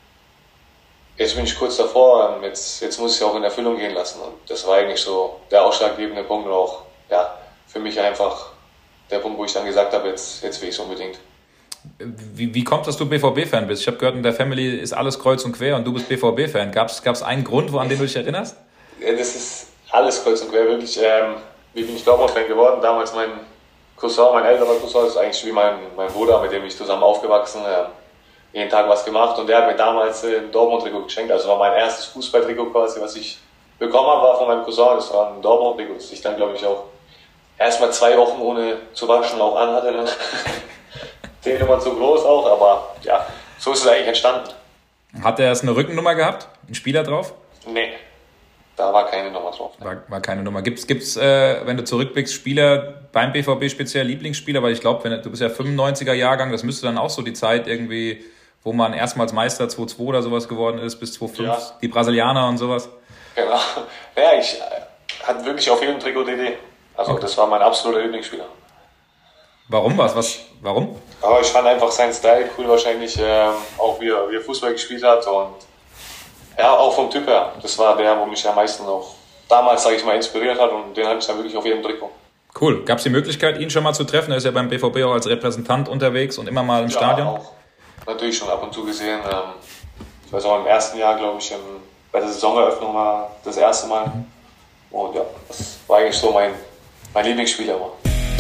jetzt bin ich kurz davor, ähm, jetzt, jetzt muss ich es auch in Erfüllung gehen lassen. Und das war eigentlich so der ausschlaggebende Punkt und auch ja, für mich einfach der Punkt, wo ich dann gesagt habe, jetzt, jetzt will ich es unbedingt. Wie, wie kommt es, dass du B V B-Fan bist? Ich habe gehört, in der Family ist alles kreuz und quer und du bist B V B-Fan. Gab es einen Grund, wo, an den du dich erinnerst? Ja, das ist alles kreuz und quer, wirklich. Ähm, wie bin ich Dortmund-Fan geworden? Damals mein Cousin, mein älterer Cousin, das ist eigentlich wie mein, mein Bruder, mit dem ich zusammen aufgewachsen, äh, jeden Tag was gemacht, und der hat mir damals äh, ein Dortmund-Trikot geschenkt. Also war mein erstes Fußball-Trikot quasi, was ich bekommen habe, war von meinem Cousin. Das war ein Dortmund-Trikot, das ich dann, glaube ich, auch erstmal zwei Wochen ohne zu waschen auch anhatte. Ne? Den Nummer zu groß auch, aber ja, so ist es eigentlich entstanden. Hat er erst eine Rückennummer gehabt? Ein Spieler drauf? Nee, da war keine Nummer drauf. Ne? War, war keine Nummer. Gibt's, gibt's, äh, wenn du zurückblickst, Spieler beim B V B speziell Lieblingsspieler? Weil ich glaube, du bist ja fünfundneunziger Jahrgang, das müsste dann auch so die Zeit irgendwie, wo man erstmals Meister zwei zwei oder sowas geworden ist, bis zwei fünf, ja. Die Brasilianer und sowas. Genau. Ja, ich äh, hatte wirklich auf jedem Trikot D D. Also okay. Das war mein absoluter Lieblingsspieler. Warum? Was? Was? Warum? Aber ich fand einfach seinen Style cool, wahrscheinlich ähm, auch wie er, wie er Fußball gespielt hat, und ja, auch vom Typ her. Das war der, wo mich am meisten auch damals, sage ich mal, inspiriert hat, und den hatte ich dann wirklich auf jedem Trikot. Cool. Gab es die Möglichkeit, ihn schon mal zu treffen? Er ist ja beim B V B auch als Repräsentant unterwegs und immer mal im ja, Stadion. Auch. Natürlich schon ab und zu gesehen. Ähm, ich weiß auch, im ersten Jahr, glaube ich, im, bei der Saisoneröffnung war das erste Mal. Mhm. Und ja, das war eigentlich so mein, mein Lieblingsspieler war.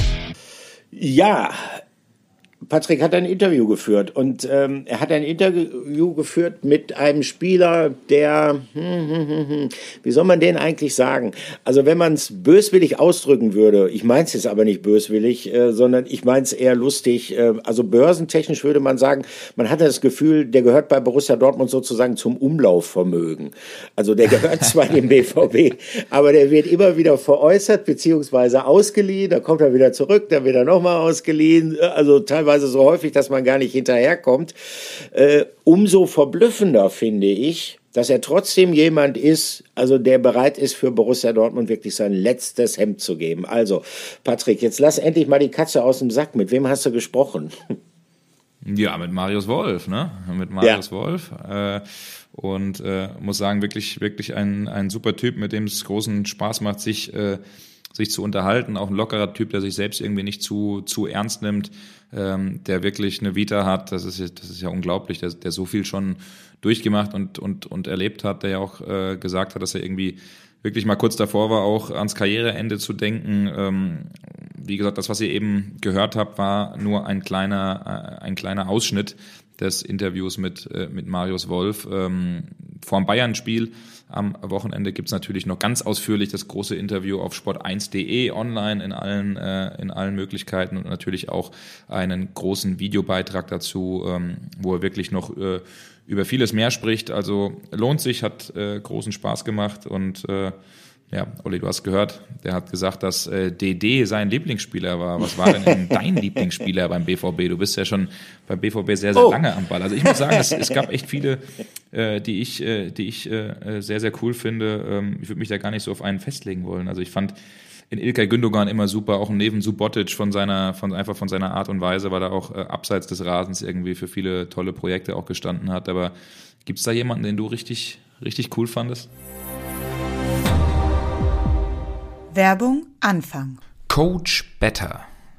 Ja, Patrick hat ein Interview geführt und ähm, er hat ein Interview geführt mit einem Spieler, der, hm, hm, hm, hm, wie soll man den eigentlich sagen? Also wenn man es böswillig ausdrücken würde, ich meine es jetzt aber nicht böswillig, äh, sondern ich meine es eher lustig, äh, also börsentechnisch würde man sagen, man hat das Gefühl, der gehört bei Borussia Dortmund sozusagen zum Umlaufvermögen. Also der gehört zwar dem B V B, aber der wird immer wieder veräußert beziehungsweise ausgeliehen, da kommt er wieder zurück, dann wird er nochmal ausgeliehen, also teilweise so häufig, dass man gar nicht hinterherkommt. Äh, umso verblüffender finde ich, dass er trotzdem jemand ist, also der bereit ist, für Borussia Dortmund wirklich sein letztes Hemd zu geben. Also, Patrick, jetzt lass endlich mal die Katze aus dem Sack. Mit wem hast du gesprochen? Ja, mit Marius Wolf, ne? Mit Marius ja. Wolf. Äh, und äh, muss sagen, wirklich, wirklich ein, ein super Typ, mit dem es großen Spaß macht, sich äh, sich zu unterhalten, auch ein lockerer Typ, der sich selbst irgendwie nicht zu zu ernst nimmt, ähm, der wirklich eine Vita hat, das ist das ist ja unglaublich, der, der so viel schon durchgemacht und und und erlebt hat, der ja auch äh, gesagt hat, dass er irgendwie wirklich mal kurz davor war, auch ans Karriereende zu denken. Ähm, wie gesagt, das, was ihr eben gehört habt, war nur ein kleiner äh, ein kleiner Ausschnitt des Interviews mit äh, mit Marius Wolf. Ähm, vor dem Bayern-Spiel am Wochenende gibt's natürlich noch ganz ausführlich das große Interview auf sport eins punkt de online in allen äh, in allen Möglichkeiten und natürlich auch einen großen Videobeitrag dazu, ähm, wo er wirklich noch äh, über vieles mehr spricht. Also lohnt sich, hat äh, großen Spaß gemacht und äh, Ja, Olli, du hast gehört, der hat gesagt, dass äh, D D sein Lieblingsspieler war. Was war denn dein Lieblingsspieler beim B V B? Du bist ja schon beim B V B sehr, sehr oh. lange am Ball. Also ich muss sagen, es, es gab echt viele, äh, die ich, äh, die ich äh, sehr, sehr cool finde. Ähm, ich würde mich da gar nicht so auf einen festlegen wollen. Also ich fand in Ilkay Gündogan immer super, auch neben Subotic von seiner, von einfach von seiner Art und Weise, weil er auch äh, abseits des Rasens irgendwie für viele tolle Projekte auch gestanden hat. Aber gibt's da jemanden, den du richtig, richtig cool fandest? Werbung Anfang. Coach Better.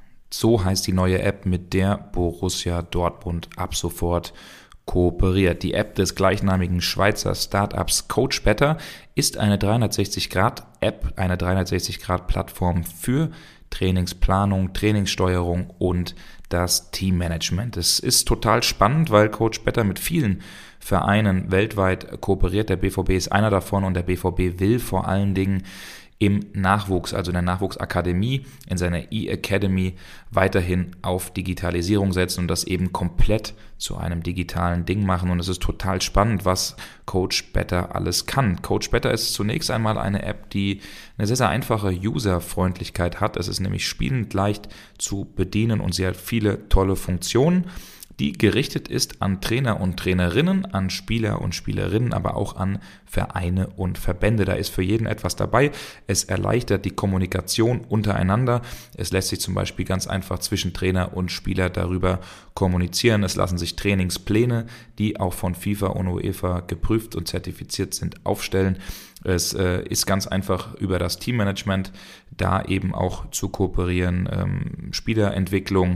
So heißt die neue App, mit der Borussia Dortmund ab sofort kooperiert. Die App des gleichnamigen Schweizer Startups Coach Better ist eine dreihundertsechzig Grad App, eine dreihundertsechzig Grad Plattform für Trainingsplanung, Trainingssteuerung und das Teammanagement. Es ist total spannend, weil Coach Better mit vielen Vereinen weltweit kooperiert. Der B V B ist einer davon und der B V B will vor allen Dingen im Nachwuchs, also in der Nachwuchsakademie, in seiner E-Academy weiterhin auf Digitalisierung setzen und das eben komplett zu einem digitalen Ding machen. Und es ist total spannend, was Coach Better alles kann. Coach Better ist zunächst einmal eine App, die eine sehr, sehr einfache Userfreundlichkeit hat. Es ist nämlich spielend leicht zu bedienen und sie hat viele tolle Funktionen, die gerichtet ist an Trainer und Trainerinnen, an Spieler und Spielerinnen, aber auch an Vereine und Verbände. Da ist für jeden etwas dabei. Es erleichtert die Kommunikation untereinander. Es lässt sich zum Beispiel ganz einfach zwischen Trainer und Spieler darüber kommunizieren. Es lassen sich Trainingspläne, die auch von FIFA und UEFA geprüft und zertifiziert sind, aufstellen. Es äh, ist ganz einfach über das Teammanagement da eben auch zu kooperieren. Ähm, Spielerentwicklung,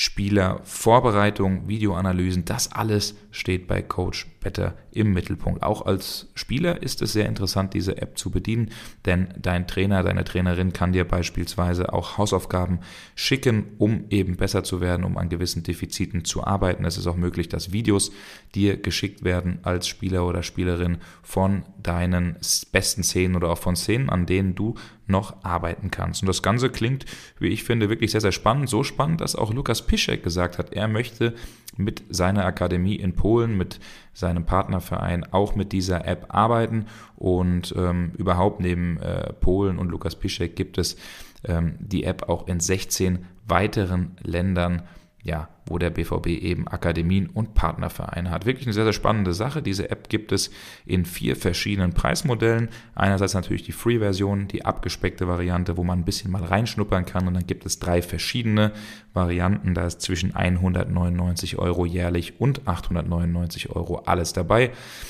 Spielervorbereitung, Videoanalysen, das alles steht bei Coach Better im Mittelpunkt. Auch als Spieler ist es sehr interessant, diese App zu bedienen, denn dein Trainer, deine Trainerin kann dir beispielsweise auch Hausaufgaben schicken, um eben besser zu werden, um an gewissen Defiziten zu arbeiten. Es ist auch möglich, dass Videos dir geschickt werden als Spieler oder Spielerin von deinen besten Szenen oder auch von Szenen, an denen du noch arbeiten kannst. Und das Ganze klingt, wie ich finde, wirklich sehr, sehr spannend. So spannend, dass auch Lukas Piszczek gesagt hat, er möchte mit seiner Akademie in Polen, mit seinem Partnerverein auch mit dieser App arbeiten. Und ähm, überhaupt neben äh, Polen und Lukas Piszczek gibt es ähm, die App auch in sechzehn weiteren Ländern, ja, wo der B V B eben Akademien und Partnervereine hat. Wirklich eine sehr, sehr spannende Sache. Diese App gibt es in vier verschiedenen Preismodellen. Einerseits natürlich die Free-Version, die abgespeckte Variante, wo man ein bisschen mal reinschnuppern kann. Und dann gibt es drei verschiedene Varianten. Da ist zwischen hundertneunundneunzig Euro jährlich und achthundertneunundneunzig Euro alles dabei.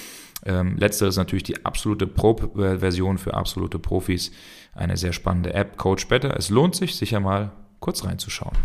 Ähm, letzteres ist natürlich die absolute Pro-Version für absolute Profis. Eine sehr spannende App, Coach Better. Es lohnt sich, sicher mal kurz reinzuschauen.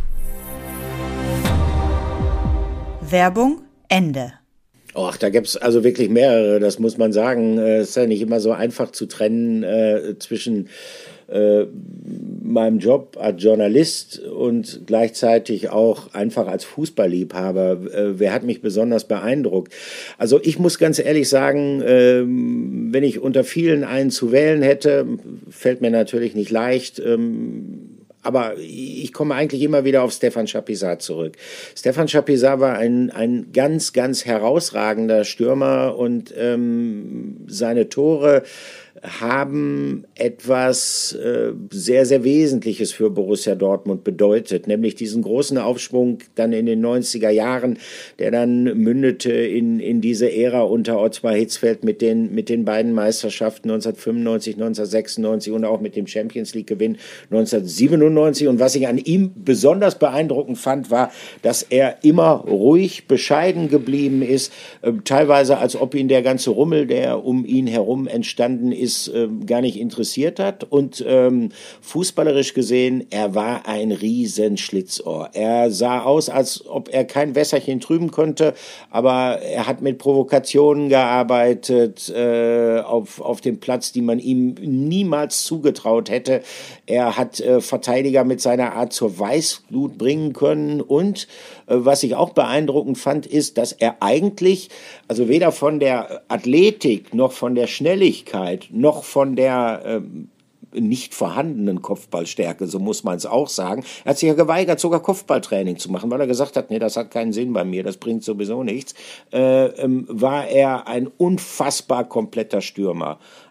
Werbung Ende. Ach, da gibt's also wirklich mehrere, das muss man sagen. Es ist ja nicht immer so einfach zu trennen äh, zwischen äh, meinem Job als Journalist und gleichzeitig auch einfach als Fußballliebhaber. Äh, wer hat mich besonders beeindruckt? Also ich muss ganz ehrlich sagen, äh, wenn ich unter vielen einen zu wählen hätte, fällt mir natürlich nicht leicht, ähm, aber ich komme eigentlich immer wieder auf Stefan Chapuisat zurück. Stefan Chapuisat war ein, ein ganz, ganz herausragender Stürmer und ähm, seine Tore haben etwas äh, sehr, sehr Wesentliches für Borussia Dortmund bedeutet, nämlich diesen großen Aufschwung dann in den neunziger Jahren, der dann mündete in, in diese Ära unter Ottmar Hitzfeld mit den, mit den beiden Meisterschaften neunzehnhundertfünfundneunzig, neunzehnhundertsechsundneunzig und auch mit dem Champions League Gewinn neunzehnhundertsiebenundneunzig. Und was ich an ihm besonders beeindruckend fand, war, dass er immer ruhig, bescheiden geblieben ist, äh, teilweise als ob ihn der ganze Rummel, der um ihn herum entstanden ist, Ähm, gar nicht interessiert hat und ähm, fußballerisch gesehen, er war ein riesen Schlitzohr. Er sah aus, als ob er kein Wässerchen trüben konnte, aber er hat mit Provokationen gearbeitet äh, auf, auf dem Platz, die man ihm niemals zugetraut hätte. Er hat äh, Verteidiger mit seiner Art zur Weißglut bringen können und äh, was ich auch beeindruckend fand, ist, dass er eigentlich, also weder von der Athletik noch von der Schnelligkeit noch von der ähm, nicht vorhandenen Kopfballstärke, so muss man es auch sagen. Er hat sich ja geweigert, sogar Kopfballtraining zu machen, weil er gesagt hat, nee, das hat keinen Sinn bei mir, das bringt sowieso nichts. Äh, ähm, war er ein unfassbar kompletter Stürmer.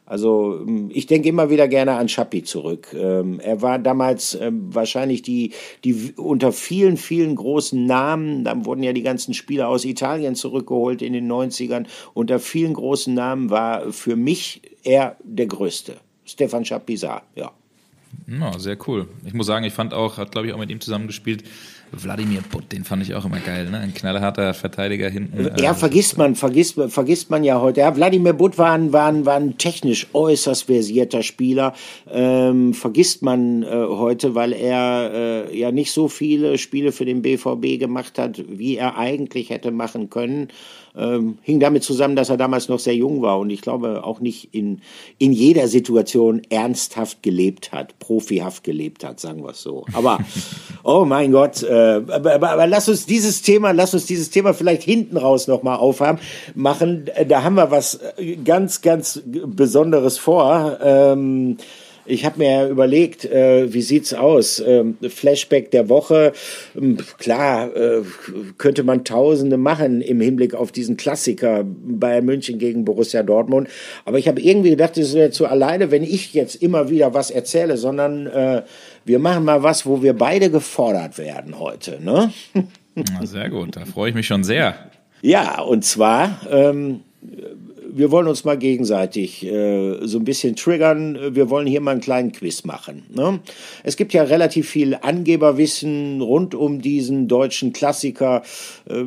Also ich denke immer wieder gerne an Schappi zurück. Ähm, er war damals ähm, wahrscheinlich die, die unter vielen, vielen großen Namen, dann wurden ja die ganzen Spieler aus Italien zurückgeholt in den neunzigern, unter vielen großen Namen war für mich er der Größte. Stefan Schappi-Sar, ja. Ja, sehr cool. Ich muss sagen, ich fand auch, hat glaube ich auch mit ihm zusammengespielt, Wladimir Butt, den fand ich auch immer geil, ne? Ein knallharter Verteidiger hinten. Ja, äh, vergisst man, vergisst, vergisst man ja heute. Ja, Wladimir Butt war ein, war ein, war ein technisch äußerst versierter Spieler. Ähm, vergisst man äh, heute, weil er äh, ja nicht so viele Spiele für den B V B gemacht hat, wie er eigentlich hätte machen können. Ähm, hing damit zusammen, dass er damals noch sehr jung war und ich glaube auch nicht in, in jeder Situation ernsthaft gelebt hat, profihaft gelebt hat, sagen wir es so. Aber, oh mein Gott, äh, aber, aber, aber lass uns dieses Thema, lass uns dieses Thema vielleicht hinten raus nochmal aufhaben, machen. Da haben wir was ganz, ganz Besonderes vor. Ähm, Ich habe mir überlegt, äh, wie sieht's aus? Ähm, Flashback der Woche. Ähm, klar, äh, könnte man Tausende machen im Hinblick auf diesen Klassiker Bayern München gegen Borussia Dortmund. Aber ich habe irgendwie gedacht, es wäre zu alleine, wenn ich jetzt immer wieder was erzähle, sondern äh, wir machen mal was, wo wir beide gefordert werden heute, ne? Na, sehr gut, da freue ich mich schon sehr. Ja, und zwar ähm, wir wollen uns mal gegenseitig äh, so ein bisschen triggern. Wir wollen hier mal einen kleinen Quiz machen. Ne? Es gibt ja relativ viel Angeberwissen rund um diesen deutschen Klassiker äh,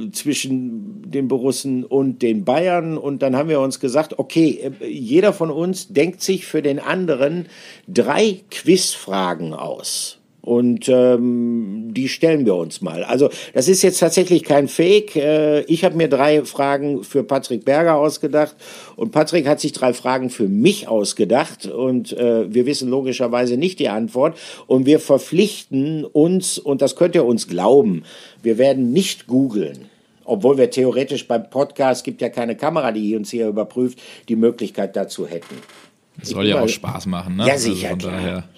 zwischen den Borussen und den Bayern. Und dann haben wir uns gesagt, okay, jeder von uns denkt sich für den anderen drei Quizfragen aus. Und ähm, die stellen wir uns mal. Also das ist jetzt tatsächlich kein Fake. Äh, ich habe mir drei Fragen für Patrick Berger ausgedacht und Patrick hat sich drei Fragen für mich ausgedacht und äh, wir wissen logischerweise nicht die Antwort und wir verpflichten uns, und das könnt ihr uns glauben, wir werden nicht googeln. Obwohl wir theoretisch beim Podcast, gibt ja keine Kamera, die uns hier überprüft, die Möglichkeit dazu hätten. Das soll ja auch Spaß machen, ne? Ja, sicher, also von klar. daher.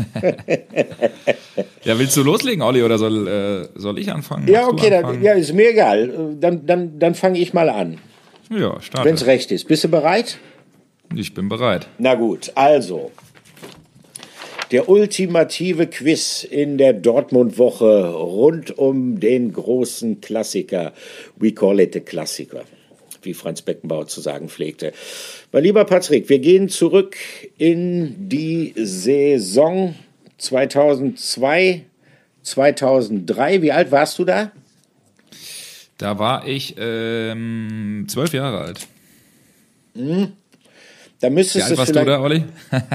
Ja, willst du loslegen, Olli, oder soll, äh, soll ich anfangen? Ja, Magst okay, du dann, ja, ist mir egal. Dann, dann, dann fange ich mal an, Ja, starte. wenn es recht ist. Bist du bereit? Ich bin bereit. Na gut, also. Der ultimative Quiz in der Dortmund-Woche rund um den großen Klassiker. We call it a Klassiker, wie Franz Beckenbauer zu sagen pflegte. Mein lieber Patrick, wir gehen zurück in die Saison zweitausendzwei, zweitausenddrei. Wie alt warst du da? Da war ich ähm, zwölf Jahre alt. Hm. Da müsstest Wie alt warst du da, Olli?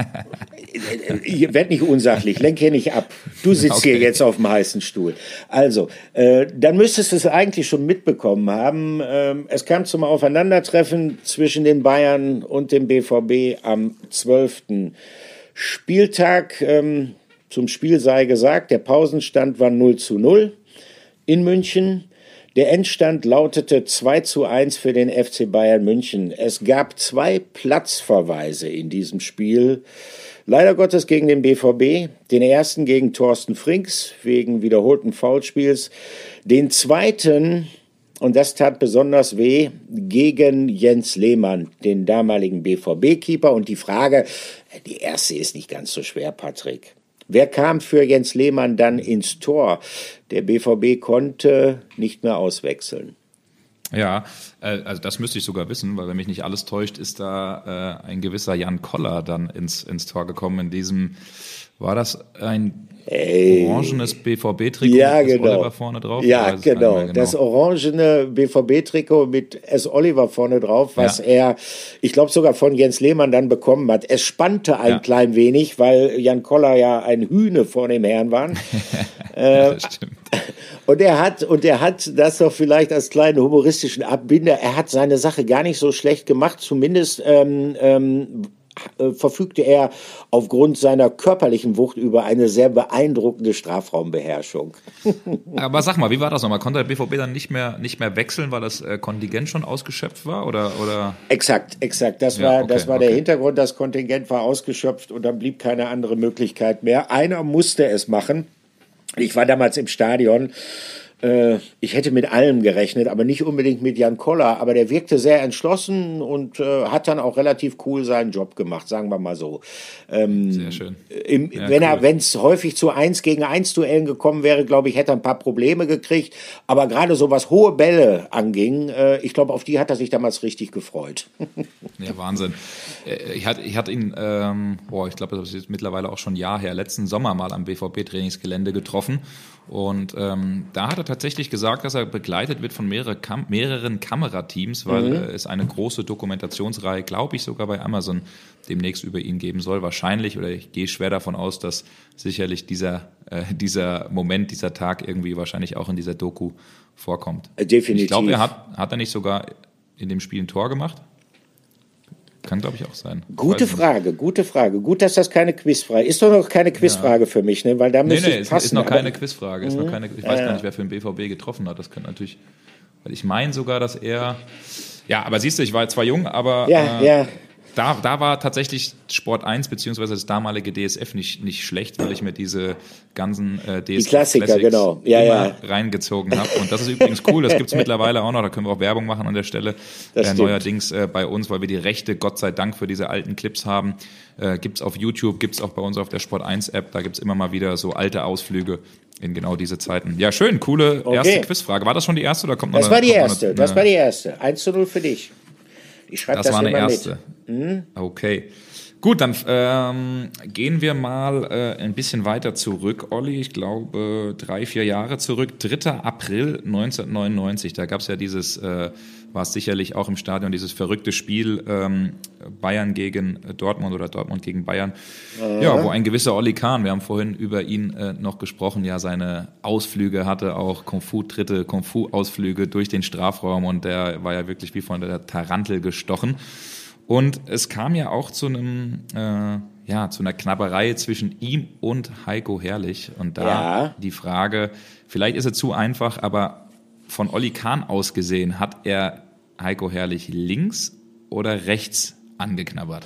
Ich werd nicht unsachlich, lenk hier nicht ab. Du sitzt Okay. hier jetzt auf dem heißen Stuhl. Also, äh, dann müsstest du es eigentlich schon mitbekommen haben. Ähm, es kam zum Aufeinandertreffen zwischen den Bayern und dem B V B am zwölften Spieltag. Ähm, zum Spiel sei gesagt, der Pausenstand war null zu null in München. Der Endstand lautete zwei zu eins für den F C Bayern München. Es gab zwei Platzverweise in diesem Spiel. Leider Gottes gegen den B V B. Den ersten gegen Thorsten Frings wegen wiederholten Foulspiels. Den zweiten, und das tat besonders weh, gegen Jens Lehmann, den damaligen B V B-Keeper. Und die Frage, die erste ist nicht ganz so schwer, Patrick. Wer kam für Jens Lehmann dann ins Tor? Der B V B konnte nicht mehr auswechseln. Ja, äh, also das müsste ich sogar wissen, weil wenn mich nicht alles täuscht, ist da äh, ein gewisser Jan Koller dann ins, ins Tor gekommen. In diesem, war das ein Ey. orangenes B V B-Trikot Ja, mit S. genau. Oliver vorne drauf? Ja, Ich weiß es gar nicht genau. mehr genau. Das orangene B V B-Trikot mit S. Oliver vorne drauf, was Ja. er, ich glaube, sogar von Jens Lehmann dann bekommen hat. Es spannte ein Ja. klein wenig, weil Jan Koller ja ein Hühne vor dem Herrn war. Ja, das stimmt. Und er hat, und er hat das doch vielleicht als kleinen humoristischen Abbinder, er hat seine Sache gar nicht so schlecht gemacht, zumindest ähm, ähm, äh, verfügte er aufgrund seiner körperlichen Wucht über eine sehr beeindruckende Strafraumbeherrschung. Aber sag mal, wie war das nochmal? Konnte der B V B dann nicht mehr, nicht mehr wechseln, weil das äh, Kontingent schon ausgeschöpft war? Oder, oder? Exakt, exakt. Das Ja, war, okay, das war der okay. Hintergrund. Das Kontingent war ausgeschöpft und dann blieb keine andere Möglichkeit mehr. Einer musste es machen. Ich war damals im Stadion. Äh, ich hätte mit allem gerechnet, aber nicht unbedingt mit Jan Koller. Aber der wirkte sehr entschlossen und äh, hat dann auch relativ cool seinen Job gemacht, sagen wir mal so. Ähm, sehr schön. Im, ja, wenn cool. er, wenn es häufig zu eins gegen eins Duellen gekommen wäre, glaube ich, hätte er ein paar Probleme gekriegt. Aber gerade so was hohe Bälle anging, äh, ich glaube, auf die hat er sich damals richtig gefreut. Ja, Wahnsinn. Ich hatte, ich hatte ihn, ähm, boah, ich glaube, das ist mittlerweile auch schon ein Jahr her, letzten Sommer mal am B V B-Trainingsgelände getroffen. Und ähm, da hat er tatsächlich gesagt, dass er begleitet wird von mehrere Kam- mehreren Kamerateams, weil mhm. äh, es eine große Dokumentationsreihe, glaube ich, sogar bei Amazon demnächst über ihn geben soll. Wahrscheinlich, oder ich gehe schwer davon aus, dass sicherlich dieser, äh, dieser Moment, dieser Tag irgendwie wahrscheinlich auch in dieser Doku vorkommt. Definitiv. Ich glaube, er hat, hat er nicht sogar in dem Spiel ein Tor gemacht? Kann, glaube ich, auch sein. Gute Frage, gute Frage. Gut, dass das keine Quizfrage ist. Ist doch noch keine Quizfrage ja. für mich, ne? Weil da nee, müsste nee, ich passen. Ist noch keine Quizfrage. Ist noch keine, ich weiß ja. gar nicht, wer für den B V B getroffen hat. Das könnte natürlich, weil ich meine sogar, dass er, ja, aber siehst du, ich war zwar jung, aber ja, äh, ja. Da, da war tatsächlich Sport eins beziehungsweise das damalige D S F nicht, nicht schlecht, weil ich mir diese ganzen äh, D S F Die Klassiker, Classics genau. Ja, immer ja. reingezogen habe. Und das ist übrigens cool, das gibt's mittlerweile auch noch, da können wir auch Werbung machen an der Stelle. Äh, neuerdings äh, bei uns, weil wir die Rechte, Gott sei Dank, für diese alten Clips haben. Äh, gibt's auf YouTube, gibt's auch bei uns auf der Sport eins App, da gibt's immer mal wieder so alte Ausflüge in genau diese Zeiten. Ja, schön, coole okay. erste Quizfrage. War das schon die erste oder kommt noch Das eine, war die kommt erste, eine, das war die erste. eins zu null für dich. Ich schreibe das, das war eine immer erste. mit. Hm? Okay. Gut, dann ähm, gehen wir mal äh, ein bisschen weiter zurück, Olli. Ich glaube, drei, vier Jahre zurück. dritter April neunzehnhundertneunundneunzig. Da gab es ja dieses, äh, war es sicherlich auch im Stadion, dieses verrückte Spiel ähm, Bayern gegen Dortmund oder Dortmund gegen Bayern. Äh. Ja, wo ein gewisser Olli Kahn, wir haben vorhin über ihn äh, noch gesprochen, ja seine Ausflüge hatte, auch Kung-Fu-Tritte, Kung-Fu-Ausflüge durch den Strafraum und der war ja wirklich wie von der Tarantel gestochen. Und es kam ja auch zu einem, äh, ja, zu einer Knabberei zwischen ihm und Heiko Herrlich. Und da ja. die Frage, vielleicht ist es zu einfach, aber von Olli Kahn aus gesehen, hat er Heiko Herrlich links oder rechts angeknabbert?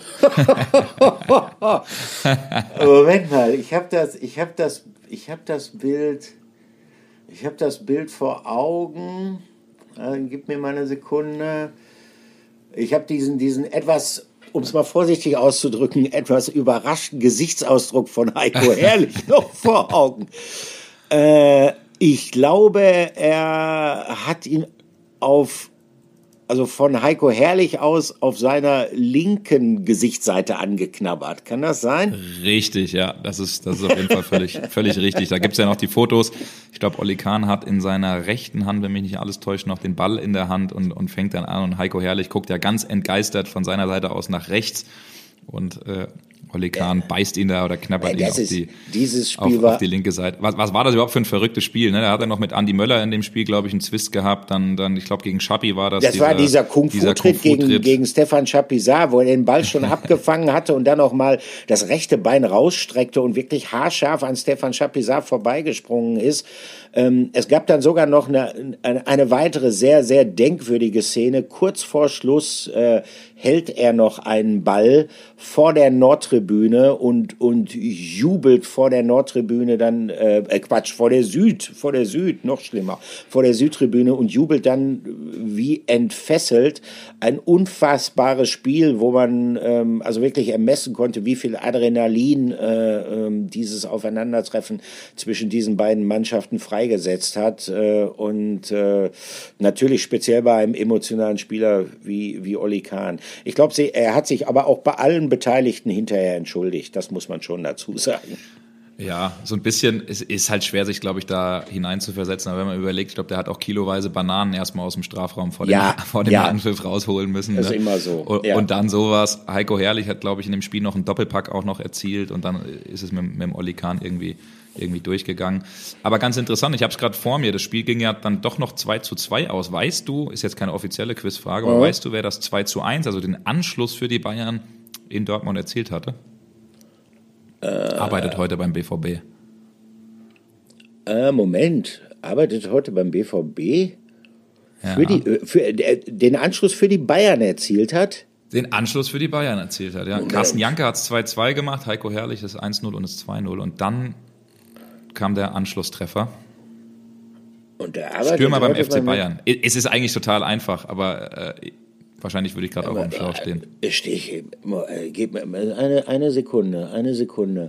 Moment mal, ich habe das, ich habe das, ich habe das Bild, ich habe das Bild vor Augen. Äh, gib mir mal eine Sekunde. Ich habe diesen, diesen etwas, um es mal vorsichtig auszudrücken, etwas überraschten Gesichtsausdruck von Heiko Herrlich noch vor Augen. Äh, ich glaube, er hat ihn auf, also von Heiko Herrlich aus auf seiner linken Gesichtsseite angeknabbert. Kann das sein? Richtig, ja. Das ist, das ist auf jeden Fall völlig, völlig richtig. Da gibt's ja noch die Fotos. Ich glaube, Olli Kahn hat in seiner rechten Hand, wenn mich nicht alles täuscht, noch den Ball in der Hand und, und fängt dann an. Und Heiko Herrlich guckt ja ganz entgeistert von seiner Seite aus nach rechts. Und äh, Olli Kahn ja. beißt ihn da oder knabbert ja, ihn auf die, dieses Spiel auf, war auf die linke Seite. Was, was war das überhaupt für ein verrücktes Spiel? Ne? Da hat er noch mit Andi Möller in dem Spiel, glaube ich, einen Zwist gehabt. Dann, dann ich glaube, gegen Schappi war das. Das dieser, war dieser Kung-Fu-Tritt gegen, gegen Stefan Chapuisat, wo er den Ball schon abgefangen hatte und dann noch mal das rechte Bein rausstreckte und wirklich haarscharf an Stefan Chapuisat vorbeigesprungen ist. Ähm, es gab dann sogar noch eine, eine weitere sehr, sehr denkwürdige Szene. Kurz vor Schluss äh, hält er noch einen Ball vor der Nordtribüne und, und jubelt vor der Nordtribüne dann, äh, Quatsch, vor der Süd, vor der Süd, noch schlimmer, vor der Südtribüne und jubelt dann wie entfesselt. Ein unfassbares Spiel, wo man ähm, also wirklich ermessen konnte, wie viel Adrenalin äh, äh, dieses Aufeinandertreffen zwischen diesen beiden Mannschaften freigesetzt hat. Äh, und äh, natürlich speziell bei einem emotionalen Spieler wie, wie Olli Kahn. Ich glaube, er hat sich aber auch bei allen Beteiligten hinterher entschuldigt. Das muss man schon dazu sagen. Ja, so ein bisschen, es ist halt schwer, sich, glaube ich, da hineinzuversetzen. Aber wenn man überlegt, ich glaube, der hat auch kiloweise Bananen erstmal aus dem Strafraum vor dem, ja, vor dem ja. Anpfiff rausholen müssen. Das ne? ist immer so. Und, ja. und dann sowas. Heiko Herrlich hat, glaube ich, in dem Spiel noch einen Doppelpack auch noch erzielt. Und dann ist es mit, mit dem Olli Kahn irgendwie, irgendwie durchgegangen. Aber ganz interessant, ich habe es gerade vor mir, das Spiel ging ja dann doch noch zwei zu zwei aus. Weißt du, ist jetzt keine offizielle Quizfrage, aber mhm. weißt du, wer das zwei zu eins, also den Anschluss für die Bayern in Dortmund erzielt hatte? Äh, Arbeitet heute beim B V B. Äh, Moment, arbeitet heute beim B V B? Ja. Für die, für, äh, den Anschluss für die Bayern erzielt hat? Den Anschluss für die Bayern erzielt hat, ja. Moment. Carsten Janke hat es zwei zwei gemacht, Heiko Herrlich das eins null und das zwei null. Und dann kam der Anschlusstreffer. Und der arbeitet Stürmer beim heute F C bei- Bayern. Es ist eigentlich total einfach, aber äh, wahrscheinlich würde ich gerade auch am Schlauch stehen. Steh ich, äh, gib mir mal eine, eine Sekunde, eine Sekunde.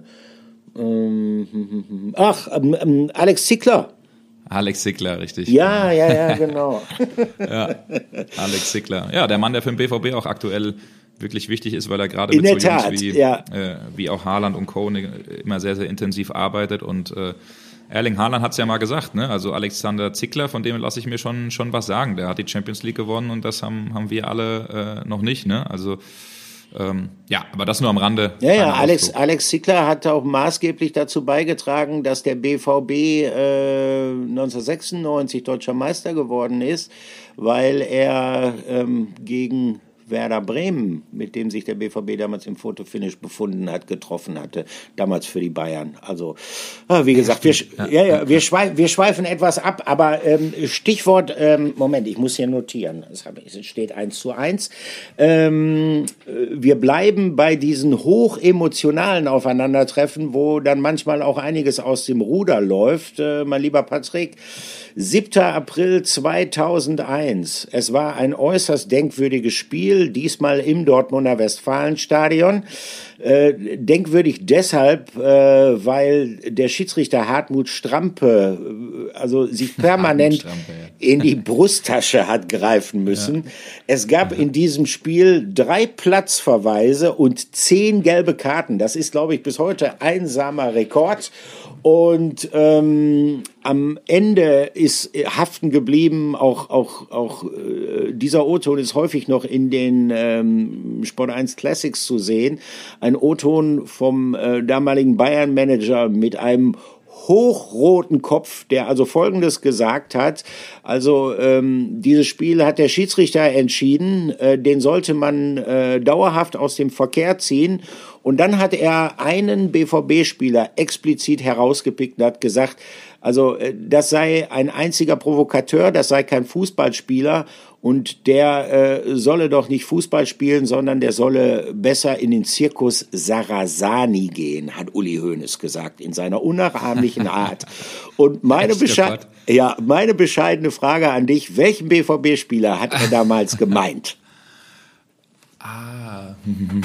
Ähm, ach, ähm, Alex Zickler. Alex Zickler, richtig. Ja, ja, ja, genau. Ja, Alex Zickler. Ja, der Mann, der für den B V B auch aktuell wirklich wichtig ist, weil er gerade In mit der so Jungs Tat, wie, ja. äh, wie auch Haaland und Co. immer sehr, sehr intensiv arbeitet. Und äh, Erling Haaland hat es ja mal gesagt, ne? Also Alexander Zickler, von dem lasse ich mir schon schon was sagen. Der hat die Champions League gewonnen und das haben haben wir alle äh, noch nicht, ne? Also ähm, ja, aber das nur am Rande. Ja, ja, Kleiner Alex, Ausflug. Alex Zickler hat auch maßgeblich dazu beigetragen, dass der B V B äh, neunzehnhundertsechsundneunzig deutscher Meister geworden ist, weil er ähm, gegen Werder Bremen, mit dem sich der B V B damals im Fotofinish befunden hat, getroffen hatte, damals für die Bayern. Also, wie gesagt, wir, ja, ja, wir, schweif, wir schweifen etwas ab, aber ähm, Stichwort, ähm, Moment, ich muss hier notieren, es steht eins zu eins. Ähm, wir bleiben bei diesen hochemotionalen Aufeinandertreffen, wo dann manchmal auch einiges aus dem Ruder läuft. Äh, mein lieber Patrick, siebter April zweitausendeins. Es war ein äußerst denkwürdiges Spiel, diesmal im Dortmunder Westfalenstadion. Äh, denkwürdig deshalb, äh, weil der Schiedsrichter Hartmut Strampe äh, also sich permanent Strampe, ja. in die Brusttasche hat greifen müssen. Ja. Es gab ja. in diesem Spiel drei Platzverweise und zehn gelbe Karten. Das ist, glaube ich, bis heute einsamer Rekord. Und ähm, am Ende ist haften geblieben, auch auch auch äh, dieser O-Ton ist häufig noch in den ähm, Sport eins Classics zu sehen. Ein O-Ton vom äh, damaligen Bayern-Manager mit einem hochroten Kopf, der also Folgendes gesagt hat: Also ähm, dieses Spiel hat der Schiedsrichter entschieden, äh, den sollte man äh, dauerhaft aus dem Verkehr ziehen. Und dann hat er einen B V B-Spieler explizit herausgepickt und hat gesagt, also äh, das sei ein einziger Provokateur, das sei kein Fußballspieler und der äh, solle doch nicht Fußball spielen, sondern der solle besser in den Zirkus Sarrazani gehen, hat Uli Hoeneß gesagt, in seiner unnachahmlichen Art. Und meine, besche- ja, meine bescheidene Frage an dich, welchen B V B-Spieler hat er damals gemeint? Ah,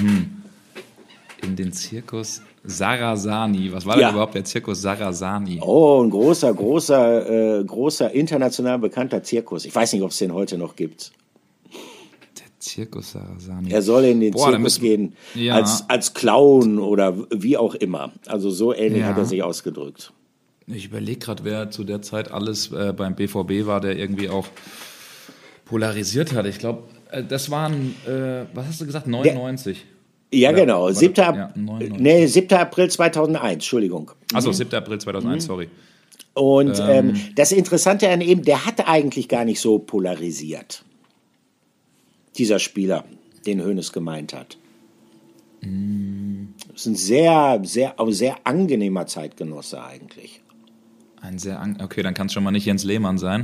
in den Zirkus Sarrazani. Was war Ja. denn überhaupt der Zirkus Sarrazani? Oh, ein großer, großer, äh, großer, international bekannter Zirkus. Ich weiß nicht, ob es den heute noch gibt. Der Zirkus Sarrazani. Er soll in den Boah, dann Zirkus müssen- gehen, Ja. als, als Clown oder wie auch immer. Also so ähnlich Ja. hat er sich ausgedrückt. Ich überlege gerade, wer zu der Zeit alles äh, beim B V B war, der irgendwie auch polarisiert hat. Ich glaube, äh, das waren, äh, was hast du gesagt, neunundneunzig? Ja, Oder- genau. oder- siebter Ap- ja, neunundneunzig. nee, siebter April zweitausendeins, Entschuldigung. Achso, siebter April zweitausendeins, Mhm. sorry. Und ähm, Ähm. das Interessante an ihm, der hat eigentlich gar nicht so polarisiert. Dieser Spieler, den Hoeneß gemeint hat. Das ist ein sehr, sehr, auch sehr angenehmer Zeitgenosse eigentlich. Ein sehr an okay, dann kann es schon mal nicht Jens Lehmann sein.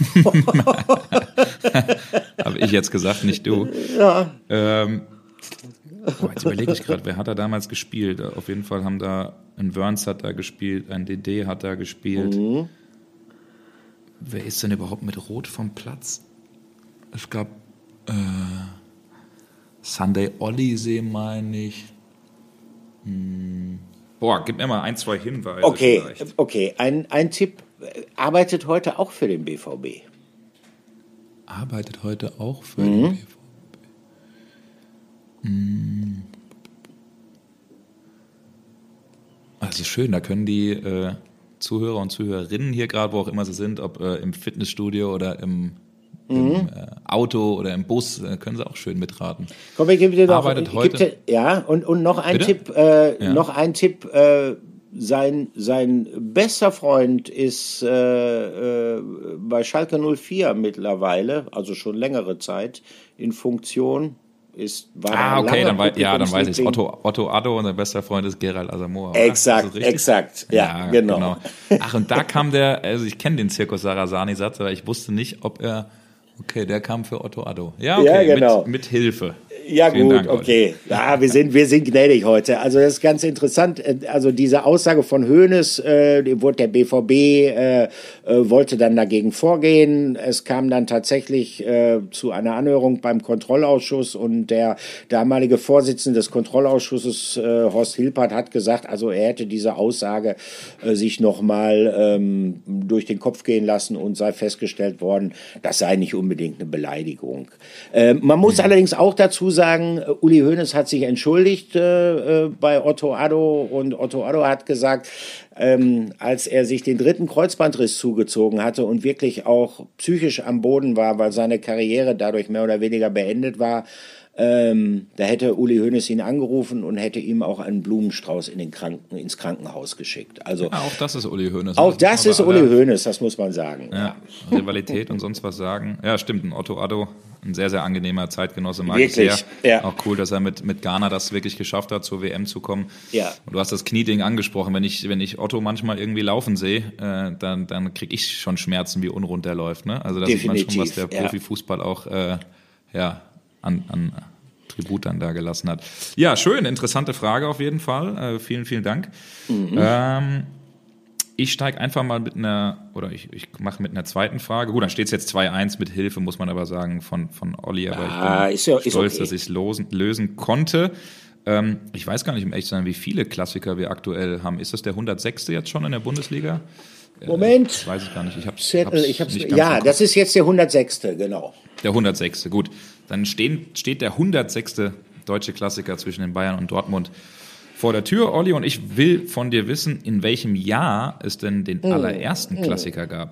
Habe ich jetzt gesagt, nicht du. Ja. Ähm, boah, jetzt überlege ich gerade, wer hat da damals gespielt? Auf jeden Fall haben da, ein Wörns hat da gespielt, ein D D hat da gespielt. Mhm. Wer ist denn überhaupt mit Rot vom Platz? Es gab äh, Sunday Oliseh, meine ich. Hm. Boah, gib mir mal ein, zwei Hinweise. Okay, vielleicht. okay. Ein, ein Tipp, äh, arbeitet heute auch für den B V B. Arbeitet heute auch für Mhm. den B V B. Hm. Also schön, da können die äh, Zuhörer und Zuhörerinnen hier gerade, wo auch immer sie sind, ob äh, im Fitnessstudio oder im, im äh, Auto oder im Bus, äh, können sie auch schön mitraten. Komm, ich gebe dir noch, Arbeitet ich heute- gebe dir, ja, und, und noch ein Bitte? Tipp, äh, Ja. noch ein Tipp, äh, sein, sein bester Freund ist äh, äh, bei Schalke null vier mittlerweile, also schon längere Zeit in Funktion. Ist, war Ah, ein okay, langer dann wei ja, dann weiß ich es. Publikumsliebling. Otto, Otto Addo und sein bester Freund ist Gerald Asamoah. oder? Exakt, Ist das richtig? exakt, ja, genau. Ach, und da kam der, also ich kenne den Zirkus Sarrazani-Satz, aber ich wusste nicht, ob er, okay, der kam für Otto Addo. Ja, okay, Ja, genau. mit, mit Hilfe. Ja Vielen gut, Dank, okay. Ja, wir sind, wir sind gnädig heute. Also das ist ganz interessant. Also diese Aussage von Hoeneß, äh, wurde der B V B äh, äh, wollte dann dagegen vorgehen. Es kam dann tatsächlich äh, zu einer Anhörung beim Kontrollausschuss und der damalige Vorsitzende des Kontrollausschusses, äh, Horst Hilpert, hat gesagt, also er hätte diese Aussage äh, sich nochmal ähm, durch den Kopf gehen lassen und sei festgestellt worden, das sei nicht unbedingt eine Beleidigung. Äh, man muss mhm. allerdings auch dazu sagen, Uli Hoeneß hat sich entschuldigt äh, bei Otto Addo und Otto Addo hat gesagt, ähm, als er sich den dritten Kreuzbandriss zugezogen hatte und wirklich auch psychisch am Boden war, weil seine Karriere dadurch mehr oder weniger beendet war, Ähm, da hätte Uli Hoeneß ihn angerufen und hätte ihm auch einen Blumenstrauß in den Kranken, ins Krankenhaus geschickt. Also ja, auch das ist Uli Hoeneß. Auch das, das ist Uli Hoeneß, das muss man sagen. Ja, Rivalität und sonst was sagen. Ja, stimmt, ein Otto Addo, ein sehr, sehr angenehmer Zeitgenosse, mag ich sehr. Ja. Auch cool, dass er mit, mit Ghana das wirklich geschafft hat, zur W M zu kommen. Ja. Und du hast das Knieding angesprochen. Wenn ich, wenn ich Otto manchmal irgendwie laufen sehe, äh, dann, dann kriege ich schon Schmerzen, wie unrund der läuft. Ne? Also da sieht man schon, was der Profifußball auch äh, ja, an, an Tribut dann da gelassen hat. Ja, schön, interessante Frage auf jeden Fall. Äh, vielen, vielen Dank. Mhm. Ähm, ich steige einfach mal mit einer, oder ich, ich mache mit einer zweiten Frage. Gut, dann steht es jetzt zwei eins mit Hilfe, muss man aber sagen, von, von Olli. Aber ah, ich bin ist ja, ist stolz, okay. dass ich es lösen, lösen konnte. Ähm, ich weiß gar nicht, um echt zu sein, wie viele Klassiker wir aktuell haben. Ist das der hundertsechste jetzt schon in der Bundesliga? Moment. Ich weiß es gar nicht. Ich hab's, Zettel, hab's ich hab's, nicht ganz ja, das ist jetzt der hundertsechste, genau. Der hundertsechste, gut. Dann stehen, steht der hundertsechste deutsche Klassiker zwischen den Bayern und Dortmund vor der Tür. Olli, und ich will von dir wissen, in welchem Jahr es denn den hm. allerersten Klassiker gab.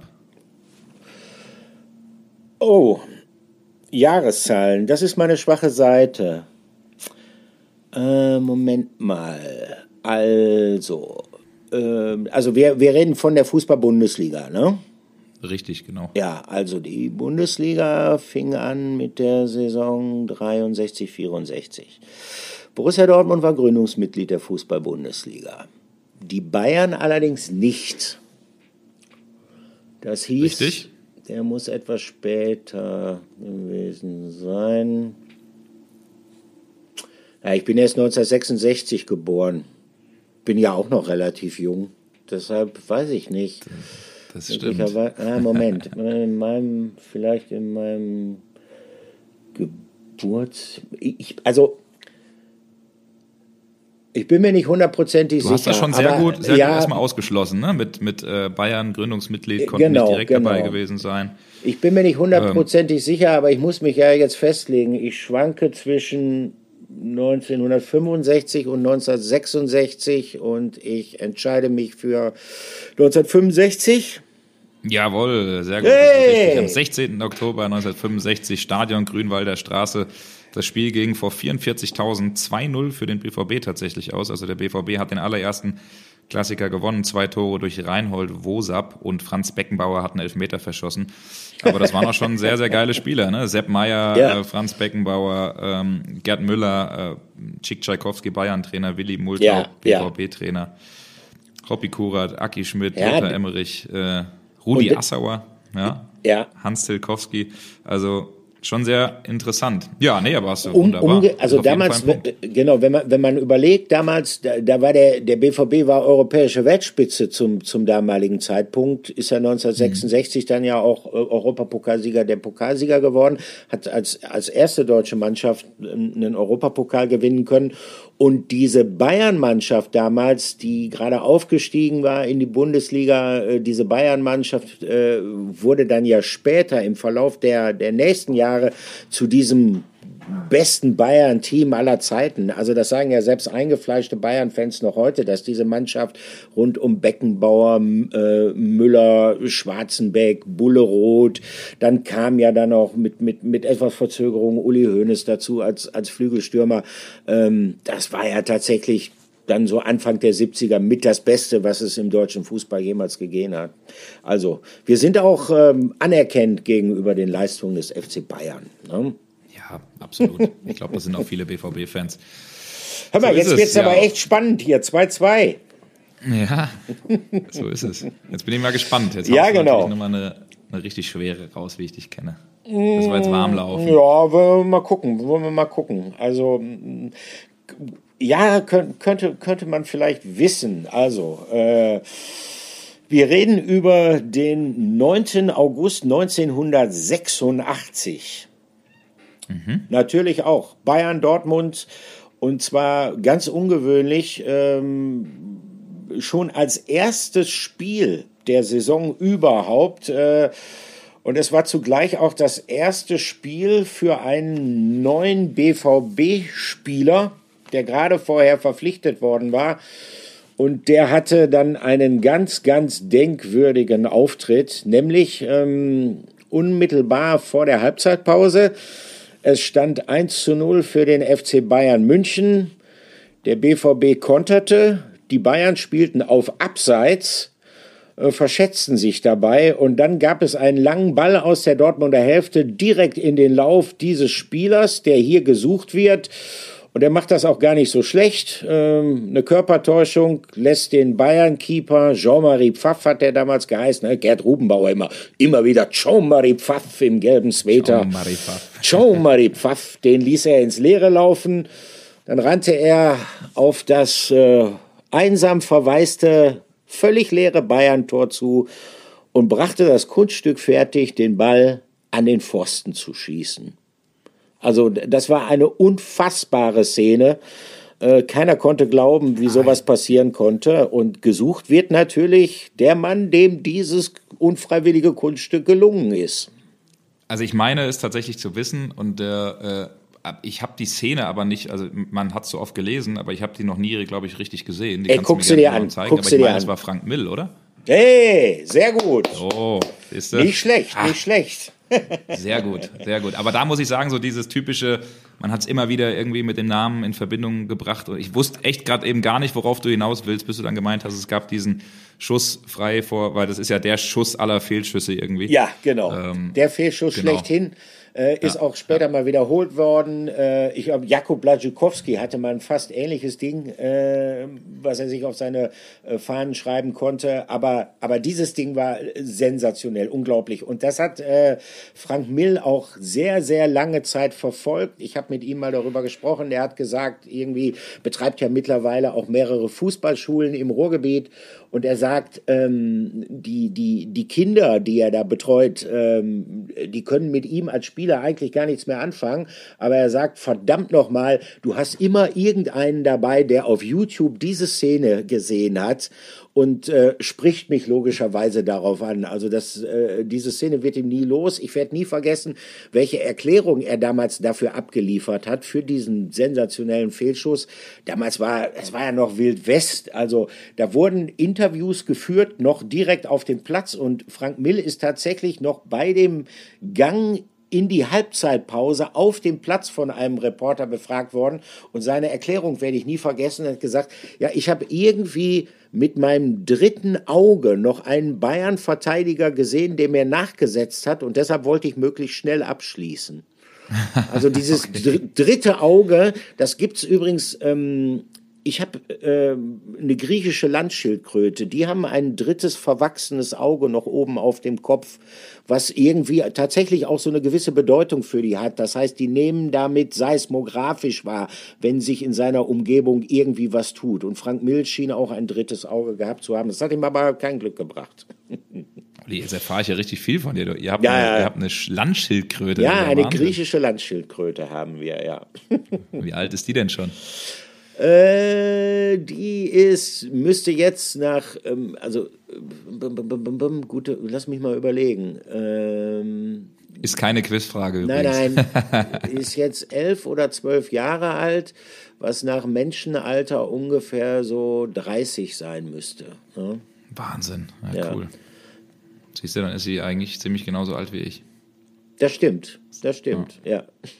Oh, Jahreszahlen, das ist meine schwache Seite. Äh, Moment mal. Also, äh, also wir, wir reden von der Fußball-Bundesliga, ne? Richtig, genau. Ja, also die Bundesliga fing an mit der Saison dreiundsechzig vierundsechzig. Borussia Dortmund war Gründungsmitglied der Fußball-Bundesliga. Die Bayern allerdings nicht. Das hieß, Richtig. Der muss etwas später gewesen sein. Ja, ich bin erst neunzehnhundertsechsundsechzig geboren. Bin ja auch noch relativ jung. Deshalb weiß ich nicht. Das stimmt. Ah, Moment. In meinem, vielleicht in meinem Geburts... Ich, also, ich bin mir nicht hundertprozentig sicher. Du hast das schon sehr aber, gut, sehr ja, gut erstmal ausgeschlossen, ne? Mit, mit äh, Bayern, Gründungsmitglied, konnten genau, nicht direkt genau. dabei gewesen sein. Ich bin mir nicht hundertprozentig ähm. sicher, aber ich muss mich ja jetzt festlegen. Ich schwanke zwischen neunzehnhundertfünfundsechzig und neunzehnhundertsechsundsechzig und ich entscheide mich für neunzehnhundertfünfundsechzig. Jawohl, sehr gut. Hey! Das ist richtig. Am sechzehnten Oktober neunzehnhundertfünfundsechzig, Stadion Grünwalder Straße. Das Spiel ging vor vierundvierzigtausend zwei null für den B V B tatsächlich aus. Also der B V B hat den allerersten Klassiker gewonnen. Zwei Tore durch Reinhold Wosab und Franz Beckenbauer hat einen Elfmeter verschossen. Aber das waren auch schon sehr, sehr geile Spieler. Ne? Sepp Maier, ja. äh, Franz Beckenbauer, ähm, Gerd Müller, äh, Chick Tschaikowski, Bayern-Trainer, Willi Multau, ja, B V B-Trainer, ja. Hoppi Kurat, Aki Schmidt, ja. Lothar Emmerich, äh, Rudi und, Assauer, ja? Ja. Hans Tilkowski. Also schon sehr interessant. Ja, nee, aber hast du um, wunderbar. Umge- also damals, genau, wenn man, wenn man überlegt, damals, da, da war der, der B V B war europäische Weltspitze zum, zum damaligen Zeitpunkt, ist er neunzehnhundertsechsundsechzig mhm. dann ja auch Europapokalsieger, der Pokalsieger geworden, hat als, als erste deutsche Mannschaft einen Europapokal gewinnen können. Und diese Bayern-Mannschaft damals, die gerade aufgestiegen war in die Bundesliga, diese Bayern-Mannschaft äh, wurde dann ja später im Verlauf der, der nächsten Jahre zu diesem besten Bayern-Team aller Zeiten. Also das sagen ja selbst eingefleischte Bayern-Fans noch heute, dass diese Mannschaft rund um Beckenbauer, äh, Müller, Schwarzenbeck, Bulle Roth, dann kam ja dann auch mit, mit, mit etwas Verzögerung Uli Hoeneß dazu als, als Flügelstürmer. Ähm, das war ja tatsächlich dann so Anfang der siebziger mit das Beste, was es im deutschen Fußball jemals gegeben hat. Also wir sind auch ähm, anerkennend gegenüber den Leistungen des F C Bayern, ne? Ja, absolut. Ich glaube, das sind auch viele B V B-Fans. Hör mal, so jetzt wird es aber echt spannend hier. zwei zwei. Ja, so ist es. Jetzt bin ich mal gespannt. Jetzt ja, hast du genau. natürlich nochmal eine, eine richtig schwere raus, wie ich dich kenne. Das war jetzt Warmlaufen. Ja, wollen wir mal gucken. Wollen wir mal gucken. Also, ja, könnte, könnte man vielleicht wissen. Also, äh, wir reden über den neunten August neunzehnhundertsechsundachtzig. Mhm. Natürlich auch Bayern Dortmund, und zwar ganz ungewöhnlich, ähm, schon als erstes Spiel der Saison überhaupt. Äh, und es war zugleich auch das erste Spiel für einen neuen B V B-Spieler, der gerade vorher verpflichtet worden war. Und der hatte dann einen ganz, ganz denkwürdigen Auftritt, nämlich ähm, unmittelbar vor der Halbzeitpause. Es stand eins zu null für den F C Bayern München. Der B V B konterte. Die Bayern spielten auf Abseits, äh, verschätzten sich dabei. Und dann gab es einen langen Ball aus der Dortmunder Hälfte direkt in den Lauf dieses Spielers, der hier gesucht wird. Und er macht das auch gar nicht so schlecht. Ähm, eine Körpertäuschung lässt den Bayern-Keeper, Jean-Marie Pfaff hat der damals geheißen, ne? Gerd Rubenbauer immer, immer wieder Jean-Marie Pfaff im gelben Sweater. Jean-Marie Pfaff. Jean-Marie Pfaff, den ließ er ins Leere laufen. Dann rannte er auf das äh, einsam verwaiste, völlig leere Bayern-Tor zu und brachte das Kunststück fertig, den Ball an den Pfosten zu schießen. Also das war eine unfassbare Szene. Äh, keiner konnte glauben, wie sowas passieren konnte. Und gesucht wird natürlich der Mann, dem dieses unfreiwillige Kunststück gelungen ist. Also ich meine es tatsächlich zu wissen und äh, ich habe die Szene aber nicht, also man hat es so oft gelesen, aber ich habe die noch nie, glaube ich, richtig gesehen. Die Ey, guck sie dir an. Zeigen. Guck aber sie ich meine, dir es an. war Frank Mill, oder? Hey, sehr gut. Oh, siehst du? Nicht schlecht, Ach. nicht schlecht. Sehr gut, sehr gut. Aber da muss ich sagen, so dieses typische, man hat es immer wieder irgendwie mit dem Namen in Verbindung gebracht. Und ich wusste echt gerade eben gar nicht, worauf du hinaus willst, bis du dann gemeint hast, es gab diesen Schuss frei vor, weil das ist ja der Schuss aller Fehlschüsse irgendwie. Ja, genau. Ähm, der Fehlschuss genau. schlechthin. Äh, ist ja, auch später ja. mal wiederholt worden. Äh, ich glaube, Jakub Błaszczykowski hatte mal ein fast ähnliches Ding, äh, was er sich auf seine äh, Fahnen schreiben konnte. Aber, aber dieses Ding war sensationell, unglaublich. Und das hat äh, Frank Mill auch sehr, sehr lange Zeit verfolgt. Ich habe mit ihm mal darüber gesprochen. Der hat gesagt, irgendwie betreibt ja mittlerweile auch mehrere Fußballschulen im Ruhrgebiet. Und er sagt, ähm, die, die, die Kinder, die er da betreut, ähm, die können mit ihm als Spieler eigentlich gar nichts mehr anfangen. Aber er sagt, verdammt nochmal, du hast immer irgendeinen dabei, der auf YouTube diese Szene gesehen hat und äh, spricht mich logischerweise darauf an. Also das, äh, diese Szene wird ihm nie los. Ich werde nie vergessen, welche Erklärung er damals dafür abgeliefert hat, für diesen sensationellen Fehlschuss. Damals war, es war ja noch Wild West, also da wurden Interviews geführt, noch direkt auf dem Platz, und Frank Mill ist tatsächlich noch bei dem Gang in die Halbzeitpause auf dem Platz von einem Reporter befragt worden, und seine Erklärung werde ich nie vergessen. Er hat gesagt, ja, ich habe irgendwie mit meinem dritten Auge noch einen Bayern-Verteidiger gesehen, der mir nachgesetzt hat, und deshalb wollte ich möglichst schnell abschließen. Also dieses okay. dr- dritte Auge, das gibt's übrigens, ähm, ich habe äh, eine griechische Landschildkröte, die haben ein drittes verwachsenes Auge noch oben auf dem Kopf, was irgendwie tatsächlich auch so eine gewisse Bedeutung für die hat. Das heißt, die nehmen damit seismografisch wahr, wenn sich in seiner Umgebung irgendwie was tut. Und Frank Mill schien auch ein drittes Auge gehabt zu haben. Das hat ihm aber kein Glück gebracht. Jetzt erfahre ich ja richtig viel von dir. Ihr habt, ja, eine, ihr habt eine Landschildkröte. Ja, eine Wahnsinn. griechische Landschildkröte haben wir, ja. Wie alt ist die denn schon? Äh, die ist, müsste jetzt nach, ähm, also, bum, bum, bum, bum, gute, lass mich mal überlegen. Ähm, ist keine Quizfrage nein, übrigens. Nein, ist jetzt elf oder zwölf Jahre alt, was nach Menschenalter ungefähr so dreißig sein müsste. Ne? Wahnsinn, ja, ja. Cool. Siehst du, dann ist sie eigentlich ziemlich genauso alt wie ich. Das stimmt, das stimmt, ja.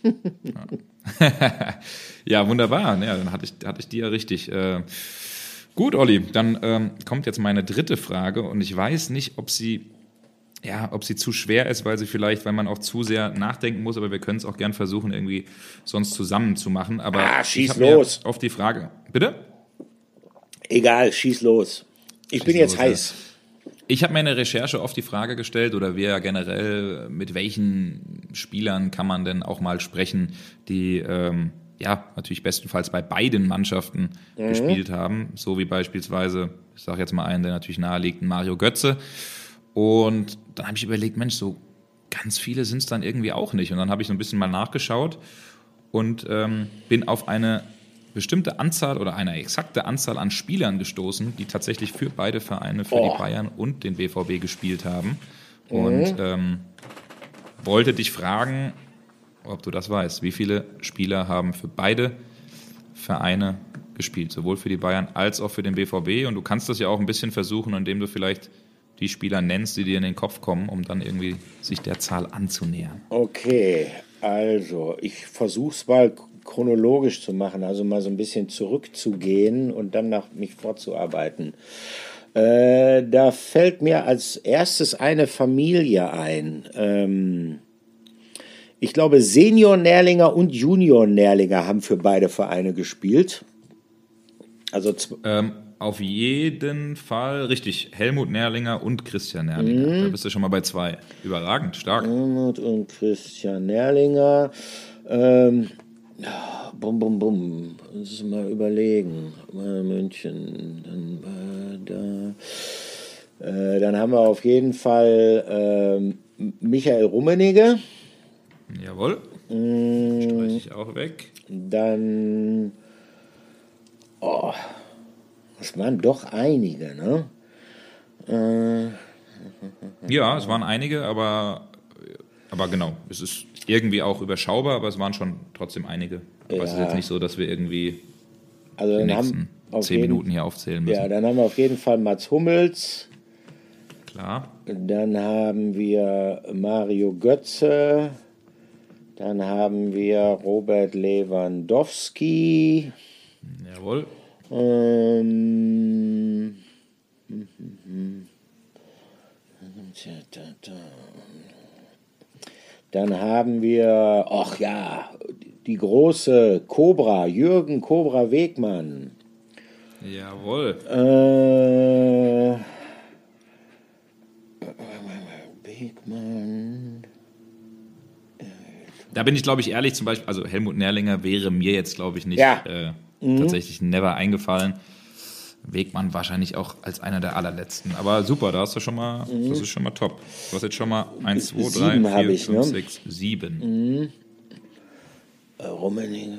Ja, ja wunderbar. Ja, dann hatte ich, hatte ich die ja richtig. Äh, gut, Olli, dann ähm, kommt jetzt meine dritte Frage, und ich weiß nicht, ob sie, ja, ob sie zu schwer ist, weil sie vielleicht, weil man auch zu sehr nachdenken muss, aber wir können es auch gern versuchen, irgendwie sonst zusammen zu machen. Aber ah, schieß ich los. Auf die Frage. Bitte? Egal, schieß los. Ich schieß bin jetzt los, heiß. Ja. Ich habe mir in der Recherche oft die Frage gestellt, oder wir generell, mit welchen Spielern kann man denn auch mal sprechen, die ähm, ja natürlich bestenfalls bei beiden Mannschaften mhm. gespielt haben, so wie beispielsweise, ich sage jetzt mal einen, der natürlich nahe liegt, Mario Götze. Und dann habe ich überlegt, Mensch, so ganz viele sind es dann irgendwie auch nicht. Und dann habe ich so ein bisschen mal nachgeschaut und ähm, bin auf eine bestimmte Anzahl oder eine exakte Anzahl an Spielern gestoßen, die tatsächlich für beide Vereine, für oh. die Bayern und den B V B gespielt haben. Mhm. Und ähm, wollte dich fragen, ob du das weißt. Wie viele Spieler haben für beide Vereine gespielt, sowohl für die Bayern als auch für den B V B? Und du kannst das ja auch ein bisschen versuchen, indem du vielleicht die Spieler nennst, die dir in den Kopf kommen, um dann irgendwie sich der Zahl anzunähern. Okay, also ich versuche es mal chronologisch zu machen, also mal so ein bisschen zurückzugehen und dann nach mich fortzuarbeiten. Äh, da fällt mir als erstes eine Familie ein. Ähm, ich glaube, Senior-Nährlinger und Junior-Nährlinger haben für beide Vereine gespielt. Also ähm, auf jeden Fall richtig. Helmut Nährlinger und Christian Nährlinger. Mhm. Da bist du schon mal bei zwei. Überragend, stark. Helmut und Christian Nährlinger. Ähm, bum, bum, bum. Lass uns mal überlegen. Mal München. Dann, äh, da. Äh, dann haben wir auf jeden Fall äh, Michael Rummenigge. Jawohl. Mhm. Streiche ich auch weg. Dann. Oh. Es waren doch einige, ne? Äh, ja, es waren einige, aber, aber genau, es ist irgendwie auch überschaubar, aber es waren schon trotzdem einige. Aber ja. Es ist jetzt nicht so, dass wir irgendwie also die nächsten zehn jeden, Minuten hier aufzählen müssen. Ja, dann haben wir auf jeden Fall Mats Hummels. Klar. Dann haben wir Mario Götze. Dann haben wir Robert Lewandowski. Jawohl. Ähm, dann haben wir, ach ja, die große Cobra, Jürgen Cobra Wegmann. Jawohl. Äh, Wegmann. Da bin ich, glaube ich, ehrlich, zum Beispiel, also Helmut Nährlinger wäre mir jetzt, glaube ich, nicht ja. äh, mhm. tatsächlich never eingefallen. Wegmann wahrscheinlich auch als einer der allerletzten. Aber super, da hast du schon mal, mhm. das ist schon mal top. Du hast jetzt schon mal eins, zwei, drei, vier, ich, fünf, ne? sechs, sieben. Mhm. Rummenigge.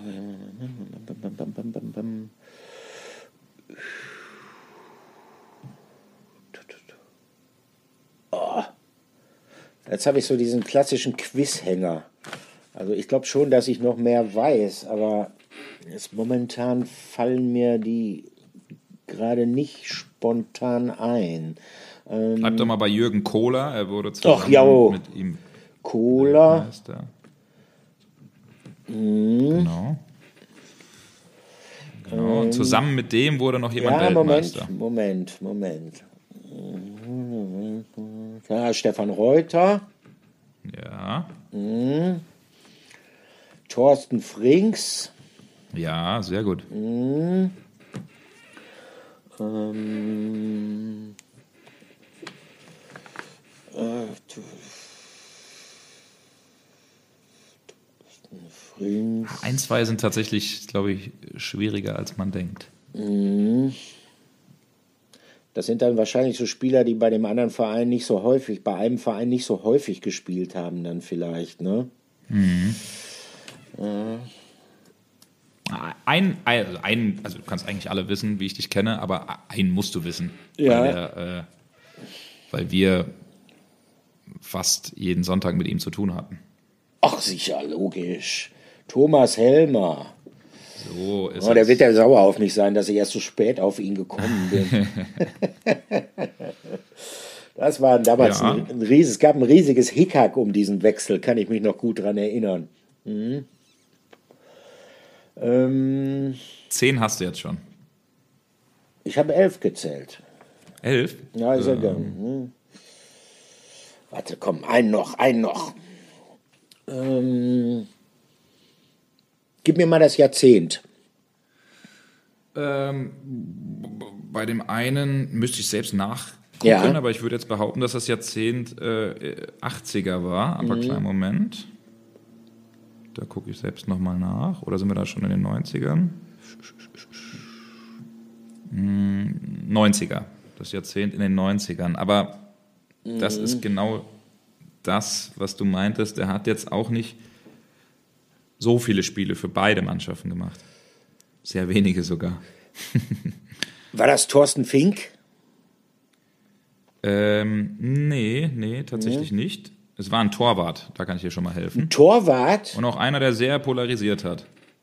Oh. Jetzt habe ich so diesen klassischen Quizhänger. Also ich glaube schon, dass ich noch mehr weiß, aber jetzt momentan fallen mir die gerade nicht spontan ein. Ähm, Bleib doch mal bei Jürgen Kohler, er wurde zusammen doch, ja, mit ihm Kohler. Mhm. Genau. Genau. Und zusammen mit dem wurde noch jemand ja, Weltmeister. Moment, Moment, Moment. Ja, Stefan Reuter. Ja. Mhm. Thorsten Frings. Ja, sehr gut. Mhm. Ähm. Äh, Frings. Ein, zwei sind tatsächlich, glaube ich, schwieriger, als man denkt. Mhm. Das sind dann wahrscheinlich so Spieler, die bei dem anderen Verein nicht so häufig, bei einem Verein nicht so häufig gespielt haben, dann vielleicht, ne? Mhm. Äh. Ein, also, ein, also du kannst eigentlich alle wissen, wie ich dich kenne, aber einen musst du wissen. Ja. Weil, der, äh, weil wir fast jeden Sonntag mit ihm zu tun hatten. Ach, sicher, logisch. Thomas Helmer. So ist oh, der es. wird ja sauer auf mich sein, dass ich erst so spät auf ihn gekommen bin. Das war damals ja. ein, ein riesiges, es gab ein riesiges Hickhack um diesen Wechsel, kann ich mich noch gut dran erinnern. Mhm. Ähm, Zehn hast du jetzt schon. Ich habe elf gezählt. Elf? Ja, ist ähm. ja hm. Warte, komm, einen noch, einen noch. Ähm, gib mir mal das Jahrzehnt. Ähm, bei dem einen müsste ich selbst nachgucken, ja. aber ich würde jetzt behaupten, dass das Jahrzehnt äh, achtziger war. Aber mhm. kleinen Moment. Da gucke ich selbst nochmal nach. Oder sind wir da schon in den neunzigern? neunziger. Das Jahrzehnt in den neunzigern. Aber mhm. das ist genau das, was du meintest. Er hat jetzt auch nicht so viele Spiele für beide Mannschaften gemacht. Sehr wenige sogar. War das Thorsten Fink? Ähm, nee, nee, tatsächlich nee. nicht. Es war ein Torwart, da kann ich dir schon mal helfen. Ein Torwart? Und auch einer, der sehr polarisiert hat.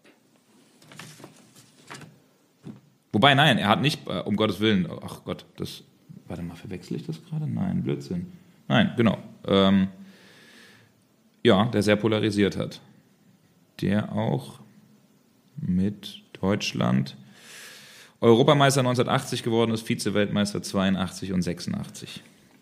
Wobei, nein, er hat nicht, äh, um Gottes Willen, ach Gott, das, warte mal, verwechsel ich das gerade? Nein, Blödsinn. Nein, genau. Ähm, ja, der sehr polarisiert hat. Der auch mit Deutschland Europameister neunzehnhundertachtzig geworden ist, Vize-Weltmeister zweiundachtzig und sechsundachtzig.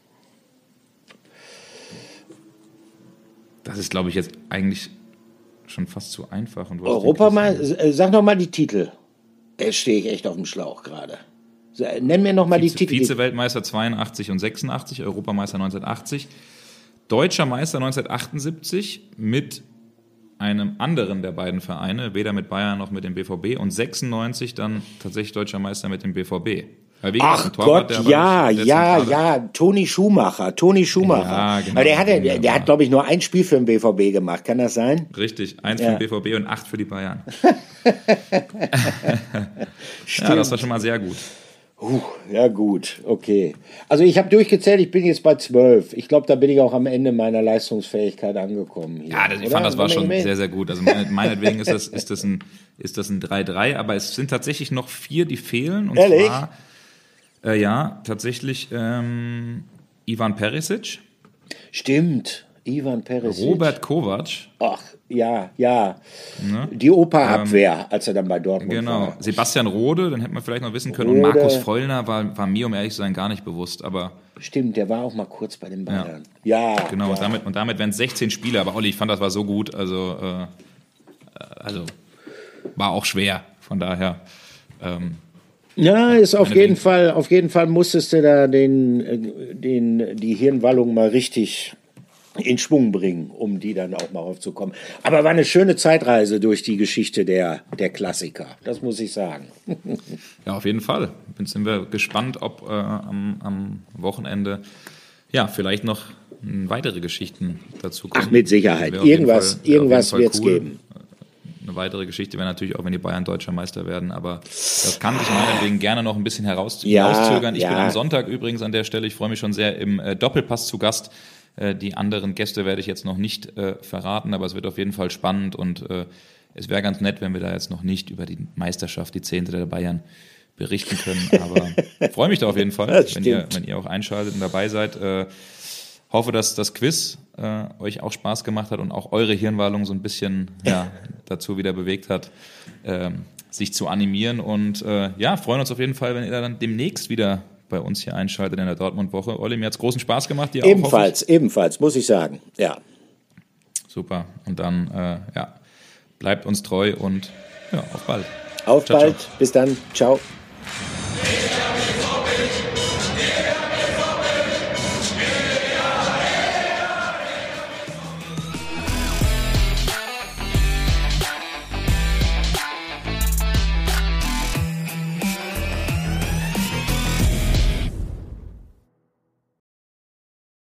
Das ist, glaube ich, jetzt eigentlich schon fast zu einfach. Europameister, sag noch mal die Titel. Jetzt stehe ich echt auf dem Schlauch gerade. Nenn mir noch mal Vize, die Titel. Vize-Weltmeister zweiundachtzig und sechsundachtzig, Europameister neunzehnhundertachtzig, Deutscher Meister neunzehnhundertachtundsiebzig mit einem anderen der beiden Vereine, weder mit Bayern noch mit dem B V B, und sechsundneunzig dann tatsächlich Deutscher Meister mit dem B V B. Ach Torwart, Gott, ja, ja, ja, Toni Schumacher, Toni Schumacher. Ja, genau. Aber der hat, der, der hat, glaube ich, nur ein Spiel für den B V B gemacht, kann das sein? Richtig, eins ja. für den B V B und acht für die Bayern. Ja, das war schon mal sehr gut. Uh, ja gut, okay. Also ich habe durchgezählt, ich bin jetzt bei zwölf. Ich glaube, da bin ich auch am Ende meiner Leistungsfähigkeit angekommen. Hier, ja, das, ich oder? fand, das war schon sehr, sehr gut. Also meinetwegen ist das, ist das ein, ist das ein drei drei, aber es sind tatsächlich noch vier, die fehlen. Und Ehrlich? zwar, äh, ja, tatsächlich ähm, Ivan Perisic. Stimmt, Ivan Perisic. Robert Kovac. Ach, ja, ja. Ne? Die Opa-Abwehr, ähm, als er dann bei Dortmund genau. war. Genau. Sebastian Rode, den hätten wir vielleicht noch wissen können. Rode. Und Markus Vollner war, war mir, um ehrlich zu sein, gar nicht bewusst. Aber stimmt, der war auch mal kurz bei den Bayern. Ja, ja genau. Ja. Und damit, und damit wären es sechzehn Spiele. Aber Olli, ich fand, das war so gut. Also, äh, also war auch schwer. Von daher. Ähm, ja, ist auf jeden Fall, auf jeden Fall musstest du da den, den, die Hirnwallung mal richtig in Schwung bringen, um die dann auch mal aufzukommen. Aber war eine schöne Zeitreise durch die Geschichte der, der Klassiker. Das muss ich sagen. Ja, auf jeden Fall. Jetzt sind wir gespannt, ob äh, am, am Wochenende ja vielleicht noch weitere Geschichten dazu kommen. Ach, mit Sicherheit. Irgendwas, Fall, irgendwas wird es cool. geben. Eine weitere Geschichte wäre natürlich auch, wenn die Bayern Deutscher Meister werden, aber das kann sich meinetwegen gerne noch ein bisschen herauszögern. Ja, ich ja. bin am Sonntag übrigens an der Stelle, ich freue mich schon sehr, im äh, Doppelpass zu Gast. Äh, die anderen Gäste werde ich jetzt noch nicht äh, verraten, aber es wird auf jeden Fall spannend und äh, es wäre ganz nett, wenn wir da jetzt noch nicht über die Meisterschaft, die zehnte der Bayern, berichten können, aber ich freue mich da auf jeden Fall, wenn ihr, wenn ihr auch einschaltet und dabei seid. Äh, hoffe, dass das Quiz äh, euch auch Spaß gemacht hat und auch eure Hirnwallung so ein bisschen ja, dazu wieder bewegt hat, äh, sich zu animieren. Und äh, ja, freuen uns auf jeden Fall, wenn ihr dann demnächst wieder bei uns hier einschaltet in der Dortmund-Woche. Olli, mir hat es großen Spaß gemacht. Dir ebenfalls, auch, ebenfalls, muss ich sagen. Ja. Super. Und dann äh, ja, bleibt uns treu und ja, auf bald. Auf ciao, bald. Ciao. Bis dann. Ciao.